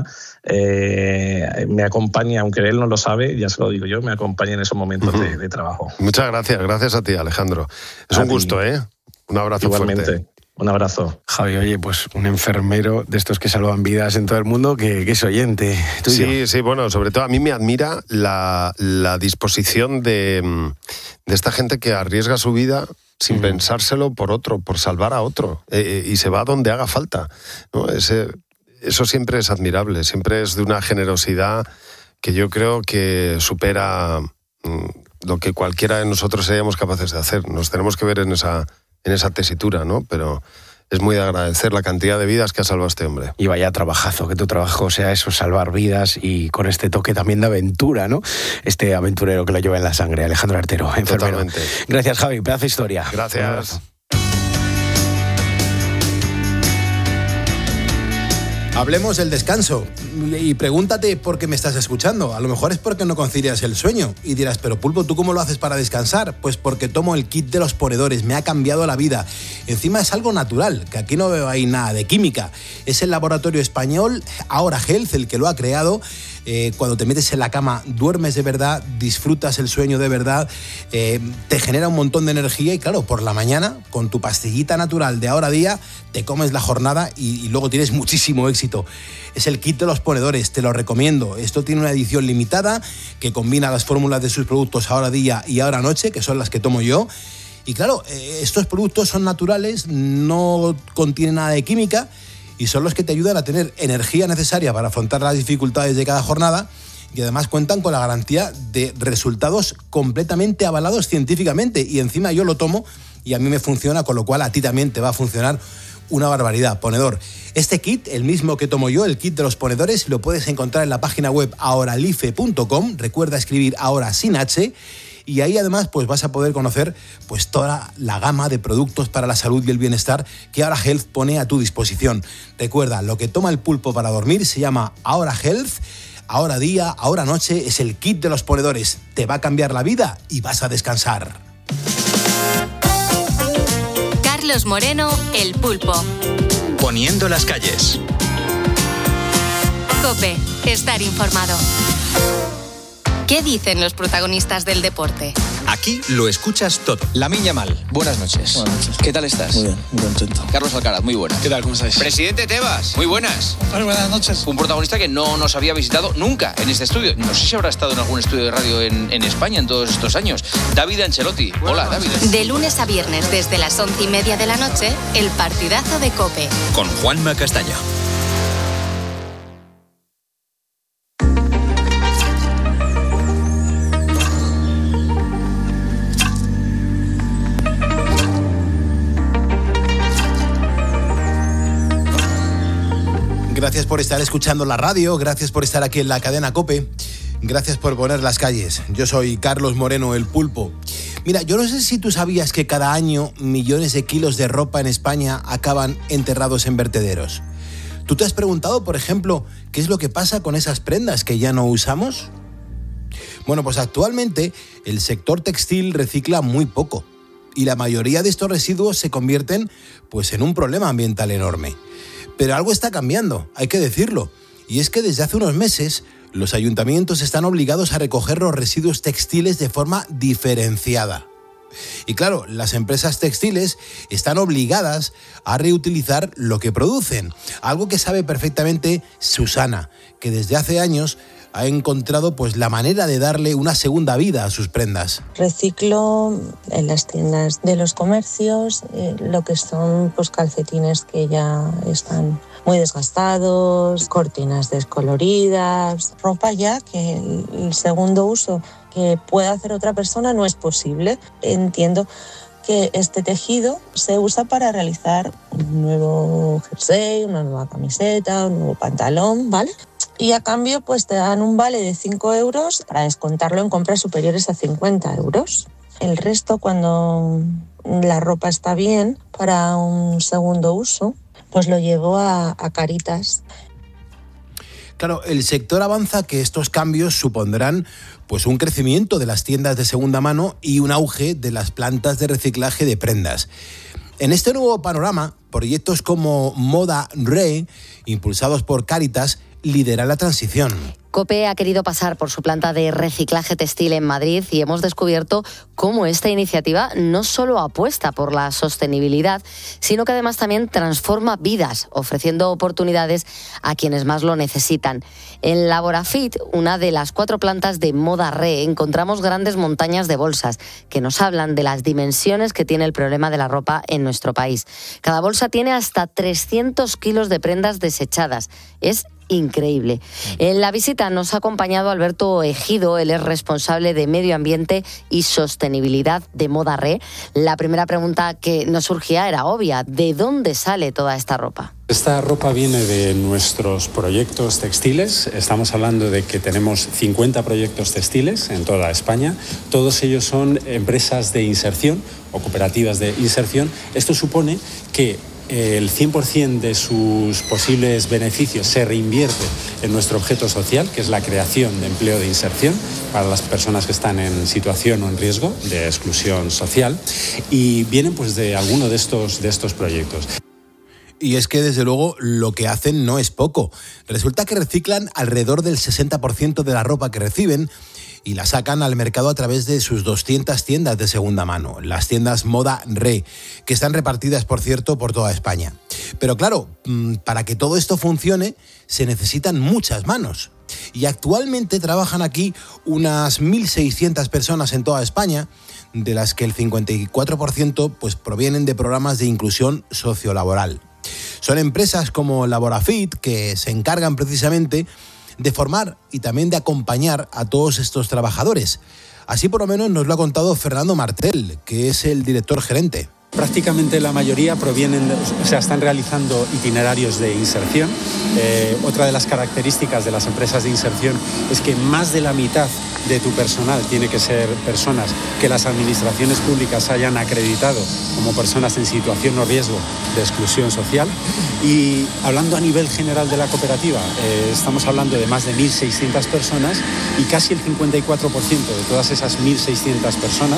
Me acompaña, aunque él no lo sabe, ya se lo digo yo, me acompaña en esos momentos de trabajo. Muchas gracias a ti, Alejandro. Es un gusto, Un abrazo igualmente. Fuerte. Un abrazo. Javi, oye, pues un enfermero de estos que salvan vidas en todo el mundo, que es oyente tuyo. Sí, bueno, sobre todo a mí me admira la disposición de esta gente que arriesga su vida sin pensárselo por otro, por salvar a otro, y se va donde haga falta, ¿no? Eso siempre es admirable, siempre es de una generosidad que yo creo que supera lo que cualquiera de nosotros seríamos capaces de hacer. Nos tenemos que ver en esa esa tesitura, ¿no? Pero es muy de agradecer la cantidad de vidas que ha salvado este hombre. Y vaya trabajazo, que tu trabajo sea eso, salvar vidas, y con este toque también de aventura, ¿no? Este aventurero que lo lleva en la sangre, Alejandro Artero, enfermero. Totalmente. Gracias, Javi, pedazo de historia. Gracias. Hablemos del descanso y pregúntate por qué me estás escuchando. A lo mejor es porque no concilias el sueño y dirás, pero Pulpo, ¿tú cómo lo haces para descansar? Pues porque tomo el kit de los ponedores, me ha cambiado la vida. Encima es algo natural, que aquí no veo ahí nada de química. Es el laboratorio español Ahora Health el que lo ha creado. Cuando te metes en la cama, duermes de verdad, disfrutas el sueño de verdad, te genera un montón de energía y claro, por la mañana, con tu pastillita natural de Ahora Día, te comes la jornada y luego tienes muchísimo éxito. Es el kit de los ponedores, te lo recomiendo. Esto tiene una edición limitada que combina las fórmulas de sus productos Ahora Día y Ahora Noche, que son las que tomo yo. Y claro, estos productos son naturales, no contienen nada de química, y son los que te ayudan a tener energía necesaria para afrontar las dificultades de cada jornada, y además cuentan con la garantía de resultados completamente avalados científicamente, y encima yo lo tomo y a mí me funciona, con lo cual a ti también te va a funcionar una barbaridad. Ponedor, este kit, el mismo que tomo yo, el kit de los ponedores, lo puedes encontrar en la página web ahoralife.com, recuerda escribir ahora sin H, y ahí además pues vas a poder conocer pues toda la gama de productos para la salud y el bienestar que Ahora Health pone a tu disposición. Recuerda, lo que toma el pulpo para dormir se llama Ahora Health. Ahora Día, Ahora Noche es el kit de los ponedores. Te va a cambiar la vida y vas a descansar. Carlos Moreno, El Pulpo. Poniendo las calles. COPE, estar informado. ¿Qué dicen los protagonistas del deporte? Aquí lo escuchas todo. Lamine Yamal, buenas noches. Buenas noches. ¿Qué tal estás? Muy bien, muy contento. Carlos Alcaraz, muy buenas. ¿Qué tal? ¿Cómo estáis? Presidente Tebas, muy buenas. Buenas noches. Un protagonista que no nos había visitado nunca en este estudio. No sé si habrá estado en algún estudio de radio en España en todos estos años. David Ancelotti. Hola, David. De lunes a viernes desde las 11:30 de la noche, el partidazo de COPE. Con Juanma Castaño. Gracias por estar escuchando la radio, gracias por estar aquí en la cadena COPE, gracias por poner las calles. Yo soy Carlos Moreno, El Pulpo. Mira, yo no sé si tú sabías que cada año millones de kilos de ropa en España acaban enterrados en vertederos. ¿Tú te has preguntado, por ejemplo, qué es lo que pasa con esas prendas que ya no usamos? Bueno, pues actualmente el sector textil recicla muy poco y la mayoría de estos residuos se convierten pues en un problema ambiental enorme. Pero algo está cambiando, hay que decirlo, y es que desde hace unos meses los ayuntamientos están obligados a recoger los residuos textiles de forma diferenciada. Y claro, las empresas textiles están obligadas a reutilizar lo que producen, algo que sabe perfectamente Susana, que desde hace años ha encontrado pues la manera de darle una segunda vida a sus prendas. Reciclo en las tiendas de los comercios lo que son pues calcetines que ya están muy desgastados, cortinas descoloridas, ropa ya que el segundo uso que pueda hacer otra persona no es posible. Entiendo que este tejido se usa para realizar un nuevo jersey, una nueva camiseta, un nuevo pantalón, ¿vale? Y a cambio pues te dan un vale de 5 euros para descontarlo en compras superiores a 50 euros. El resto, cuando la ropa está bien para un segundo uso, pues lo llevo a Caritas. Claro, el sector avanza que estos cambios supondrán pues un crecimiento de las tiendas de segunda mano y un auge de las plantas de reciclaje de prendas. En este nuevo panorama, proyectos como Moda Re, impulsados por Caritas, lideran la transición. COPE ha querido pasar por su planta de reciclaje textil en Madrid y hemos descubierto cómo esta iniciativa no solo apuesta por la sostenibilidad, sino que además también transforma vidas, ofreciendo oportunidades a quienes más lo necesitan. En Laborafit, una de las 4 plantas de Moda Re, encontramos grandes montañas de bolsas que nos hablan de las dimensiones que tiene el problema de la ropa en nuestro país. Cada bolsa tiene hasta 300 kilos de prendas desechadas. Es increíble. En la visita nos ha acompañado Alberto Ejido, él es responsable de Medio Ambiente y Sostenibilidad de Moda Re. La primera pregunta que nos surgía era obvia, ¿de dónde sale toda esta ropa? Esta ropa viene de nuestros proyectos textiles. Estamos hablando de que tenemos 50 proyectos textiles en toda España. Todos ellos son empresas de inserción o cooperativas de inserción. Esto supone que el 100% de sus posibles beneficios se reinvierte en nuestro objeto social, que es la creación de empleo de inserción para las personas que están en situación o en riesgo de exclusión social, y vienen pues de alguno de estos proyectos. Y es que, desde luego, lo que hacen no es poco. Resulta que reciclan alrededor del 60% de la ropa que reciben y la sacan al mercado a través de sus 200 tiendas de segunda mano, las tiendas Moda Re, que están repartidas, por cierto, por toda España. Pero claro, para que todo esto funcione, se necesitan muchas manos. Y actualmente trabajan aquí unas 1.600 personas en toda España, de las que el 54% pues, provienen de programas de inclusión sociolaboral. Son empresas como Laborafit que se encargan precisamente de formar y también de acompañar a todos estos trabajadores. Así por lo menos nos lo ha contado Fernando Martel, que es el director gerente. Prácticamente la mayoría están realizando itinerarios de inserción. Otra de las características de las empresas de inserción es que más de la mitad de tu personal tiene que ser personas que las administraciones públicas hayan acreditado como personas en situación o riesgo de exclusión social. Y hablando a nivel general de la cooperativa, estamos hablando de más de 1.600 personas y casi el 54% de todas esas 1.600 personas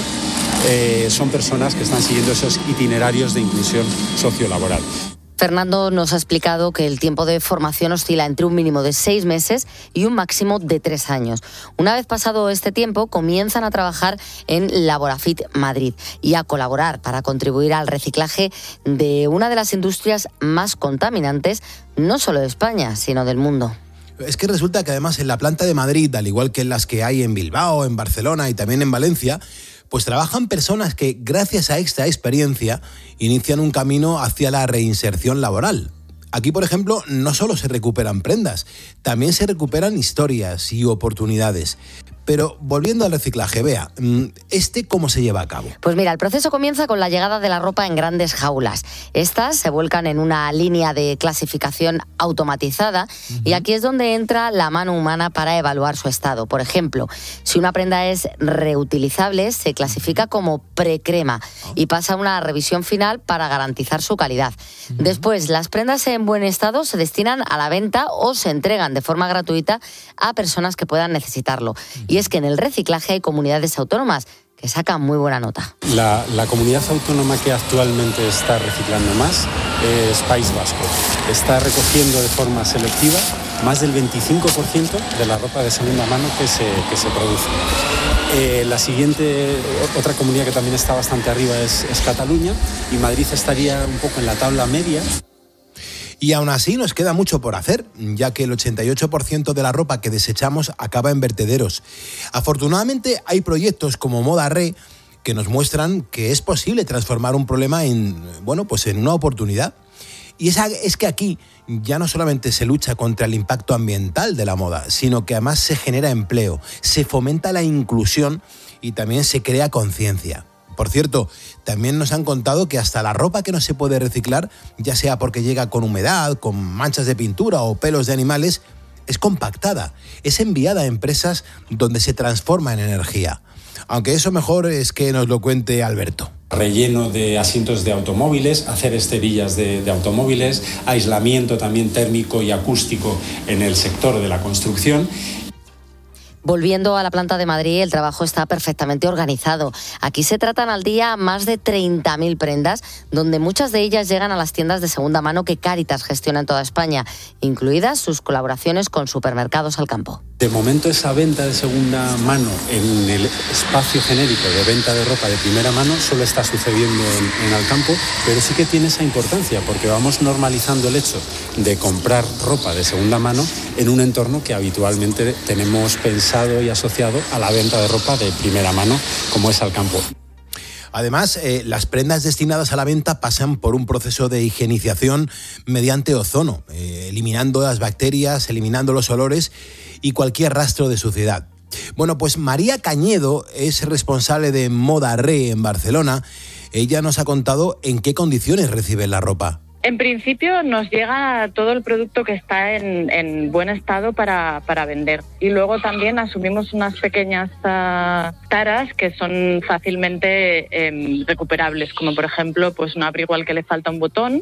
son personas que están siguiendo esos itinerarios de inclusión sociolaboral. Fernando nos ha explicado que el tiempo de formación oscila entre un mínimo de 6 meses y un máximo de 3 años. Una vez pasado este tiempo, comienzan a trabajar en Laborafit Madrid y a colaborar para contribuir al reciclaje de una de las industrias más contaminantes, no solo de España, sino del mundo. Es que resulta que además en la planta de Madrid, al igual que en las que hay en Bilbao, en Barcelona y también en Valencia, pues trabajan personas que, gracias a esta experiencia, inician un camino hacia la reinserción laboral. Aquí, por ejemplo, no solo se recuperan prendas, también se recuperan historias y oportunidades. Pero volviendo al reciclaje, Bea, ¿cómo se lleva a cabo? Pues mira, el proceso comienza con la llegada de la ropa en grandes jaulas. Estas se vuelcan en una línea de clasificación automatizada y aquí es donde entra la mano humana para evaluar su estado. Por ejemplo, si una prenda es reutilizable, se clasifica como precrema y pasa a una revisión final para garantizar su calidad. Después, las prendas en buen estado se destinan a la venta o se entregan de forma gratuita a personas que puedan necesitarlo. Y es que en el reciclaje hay comunidades autónomas que sacan muy buena nota. La comunidad autónoma que actualmente está reciclando más es País Vasco. Está recogiendo de forma selectiva más del 25% de la ropa de segunda mano que se produce. La siguiente, otra comunidad que también está bastante arriba es Cataluña, y Madrid estaría un poco en la tabla media. Y aún así nos queda mucho por hacer, ya que el 88% de la ropa que desechamos acaba en vertederos. Afortunadamente hay proyectos como Moda Re que nos muestran que es posible transformar un problema en una oportunidad. Y es que aquí ya no solamente se lucha contra el impacto ambiental de la moda, sino que además se genera empleo, se fomenta la inclusión y también se crea conciencia. Por cierto, también nos han contado que hasta la ropa que no se puede reciclar, ya sea porque llega con humedad, con manchas de pintura o pelos de animales, es compactada, es enviada a empresas donde se transforma en energía. Aunque eso mejor es que nos lo cuente Alberto. Relleno de asientos de automóviles, hacer esterillas de automóviles, aislamiento también térmico y acústico en el sector de la construcción. Volviendo a la planta de Madrid, el trabajo está perfectamente organizado. Aquí se tratan al día más de 30.000 prendas, donde muchas de ellas llegan a las tiendas de segunda mano que Cáritas gestiona en toda España, incluidas sus colaboraciones con Supermercados al Campo. De momento esa venta de segunda mano en el espacio genérico de venta de ropa de primera mano solo está sucediendo en Alcampo, pero sí que tiene esa importancia porque vamos normalizando el hecho de comprar ropa de segunda mano en un entorno que habitualmente tenemos pensado y asociado a la venta de ropa de primera mano, como es Alcampo. Además, las prendas destinadas a la venta pasan por un proceso de higienización mediante ozono, eliminando las bacterias, eliminando los olores y cualquier rastro de suciedad. Bueno, pues María Cañedo es responsable de Moda Re en Barcelona. Ella nos ha contado en qué condiciones recibe la ropa. En principio nos llega todo el producto que está en buen estado para vender. Y luego también asumimos unas pequeñas taras que son fácilmente recuperables, como por ejemplo pues un abrigo al que le falta un botón,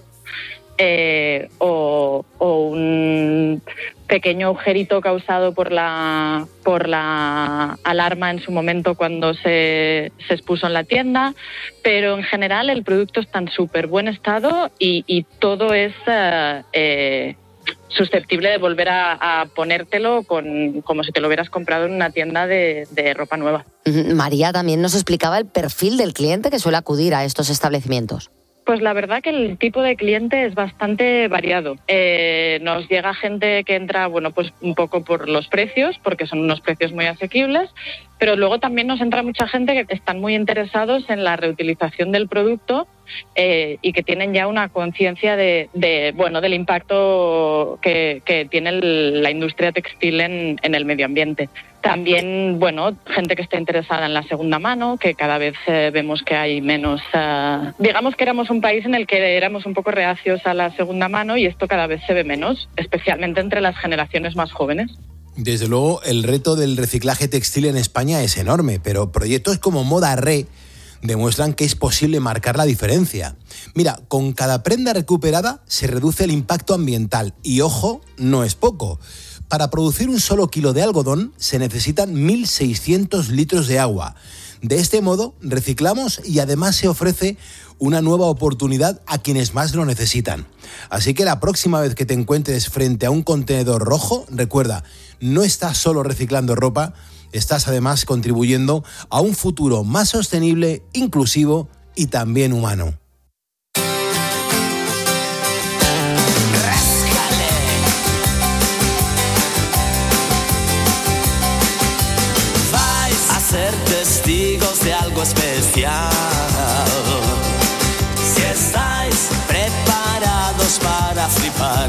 o un pequeño agujerito causado por la alarma en su momento cuando se expuso en la tienda, pero en general el producto está en súper buen estado y todo es susceptible de volver a ponértelo como si te lo hubieras comprado en una tienda de ropa nueva. María también nos explicaba el perfil del cliente que suele acudir a estos establecimientos. Pues la verdad que el tipo de cliente es bastante variado. Nos llega gente que entra, bueno, pues un poco por los precios, porque son unos precios muy asequibles, pero luego también nos entra mucha gente que están muy interesados en la reutilización del producto y que tienen ya una conciencia del impacto que tiene la industria textil en el medio ambiente. También, bueno, gente que está interesada en la segunda mano, que cada vez vemos que hay menos... digamos que éramos un país en el que éramos un poco reacios a la segunda mano y esto cada vez se ve menos, especialmente entre las generaciones más jóvenes. Desde luego, el reto del reciclaje textil en España es enorme, pero proyectos como Moda Re demuestran que es posible marcar la diferencia. Mira, con cada prenda recuperada se reduce el impacto ambiental y, ojo, no es poco. Para producir un solo kilo de algodón se necesitan 1.600 litros de agua. De este modo, reciclamos y además se ofrece una nueva oportunidad a quienes más lo necesitan. Así que la próxima vez que te encuentres frente a un contenedor rojo, recuerda, no estás solo reciclando ropa, estás además contribuyendo a un futuro más sostenible, inclusivo y también humano. Testigos de algo especial. Si estáis preparados para flipar,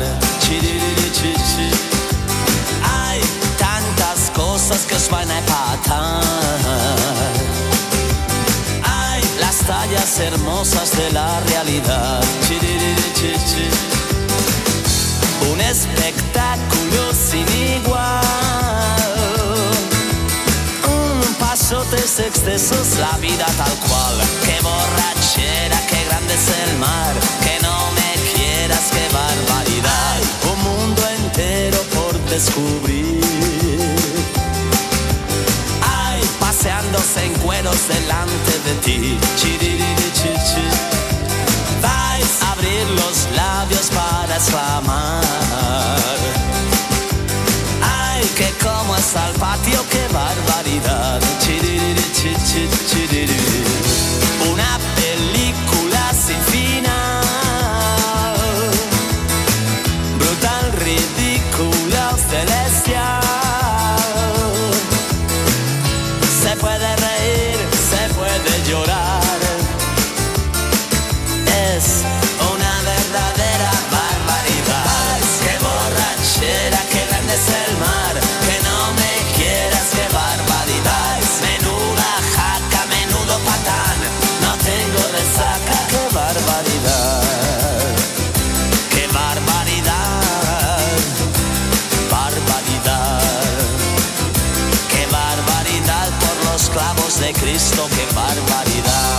hay tantas cosas que os van a empatar. Hay las tallas hermosas de la realidad. Un espectáculo sin igual. Pasotes, excesos, la vida tal cual. Qué borrachera, qué grande es el mar. Que no me quieras, qué barbaridad. Un mundo entero por descubrir. Ay, paseándose en cueros delante de ti. Vais a abrir los labios para exclamar. Ay, que como está el patio, qué barbaridad. Una película sin final, brutal, ridícula, celestial. Se puede reír, se puede llorar. Es una verdadera barbaridad. Qué borrachera, qué grande es el mar. Que no me quieras, qué barbaridad. Menuda jaca, menudo patán. No tengo resaca, qué barbaridad. Qué barbaridad. Barbaridad. Qué barbaridad por los clavos de Cristo, qué barbaridad.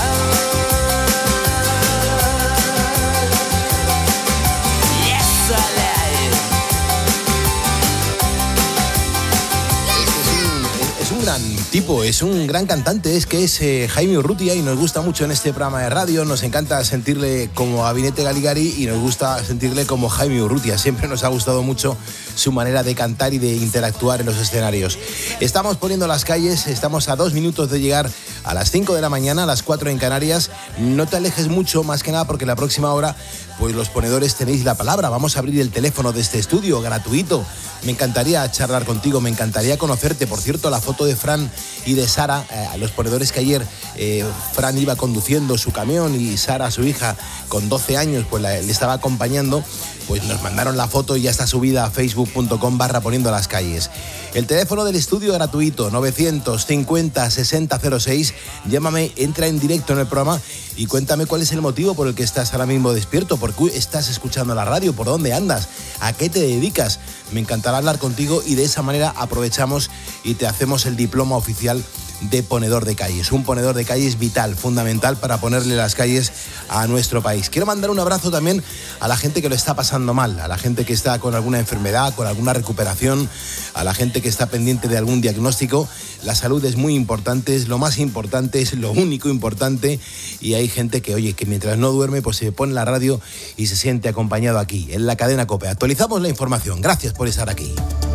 Tipo, es un gran cantante, es Jaime Urrutia y nos gusta mucho en este programa de radio, nos encanta sentirle como Gabinete Galigari y nos gusta sentirle como Jaime Urrutia, siempre nos ha gustado mucho su manera de cantar y de interactuar en los escenarios. Estamos poniendo las calles, estamos a 2 minutos de llegar a las 5 de la mañana, a las 4 en Canarias, no te alejes mucho, más que nada porque la próxima hora, pues los ponedores tenéis la palabra, vamos a abrir el teléfono de este estudio, gratuito, Me encantaría charlar contigo, me encantaría conocerte. Por cierto, la foto de Fran y de Sara, los ponedores que ayer Fran iba conduciendo su camión y Sara, su hija, con 12 años, pues le estaba acompañando, pues nos mandaron la foto y ya está subida a facebook.com/poniendo las calles. El teléfono del estudio gratuito, 950 6006. Llámame, entra en directo en el programa y cuéntame cuál es el motivo por el que estás ahora mismo despierto, por qué estás escuchando la radio, por dónde andas, a qué te dedicas. Me encantará hablar contigo y de esa manera aprovechamos y te hacemos el diploma oficial de ponedor de calles. Un ponedor de calles vital, fundamental para ponerle las calles a nuestro país. Quiero mandar un abrazo también a la gente que lo está pasando mal, a la gente que está con alguna enfermedad, con alguna recuperación, a la gente que está pendiente de algún diagnóstico. La salud es muy importante, es lo más importante, es lo único importante, y hay gente que, oye, que mientras no duerme, pues se pone la radio y se siente acompañado aquí, en la cadena COPE. Actualizamos la información. Gracias por estar aquí.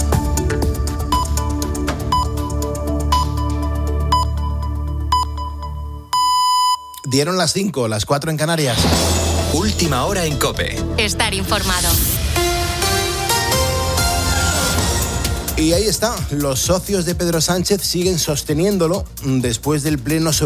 Dieron las 5, las 4 en Canarias. Última hora en COPE. Estar informado. Y ahí está, los socios de Pedro Sánchez siguen sosteniéndolo después del pleno sobre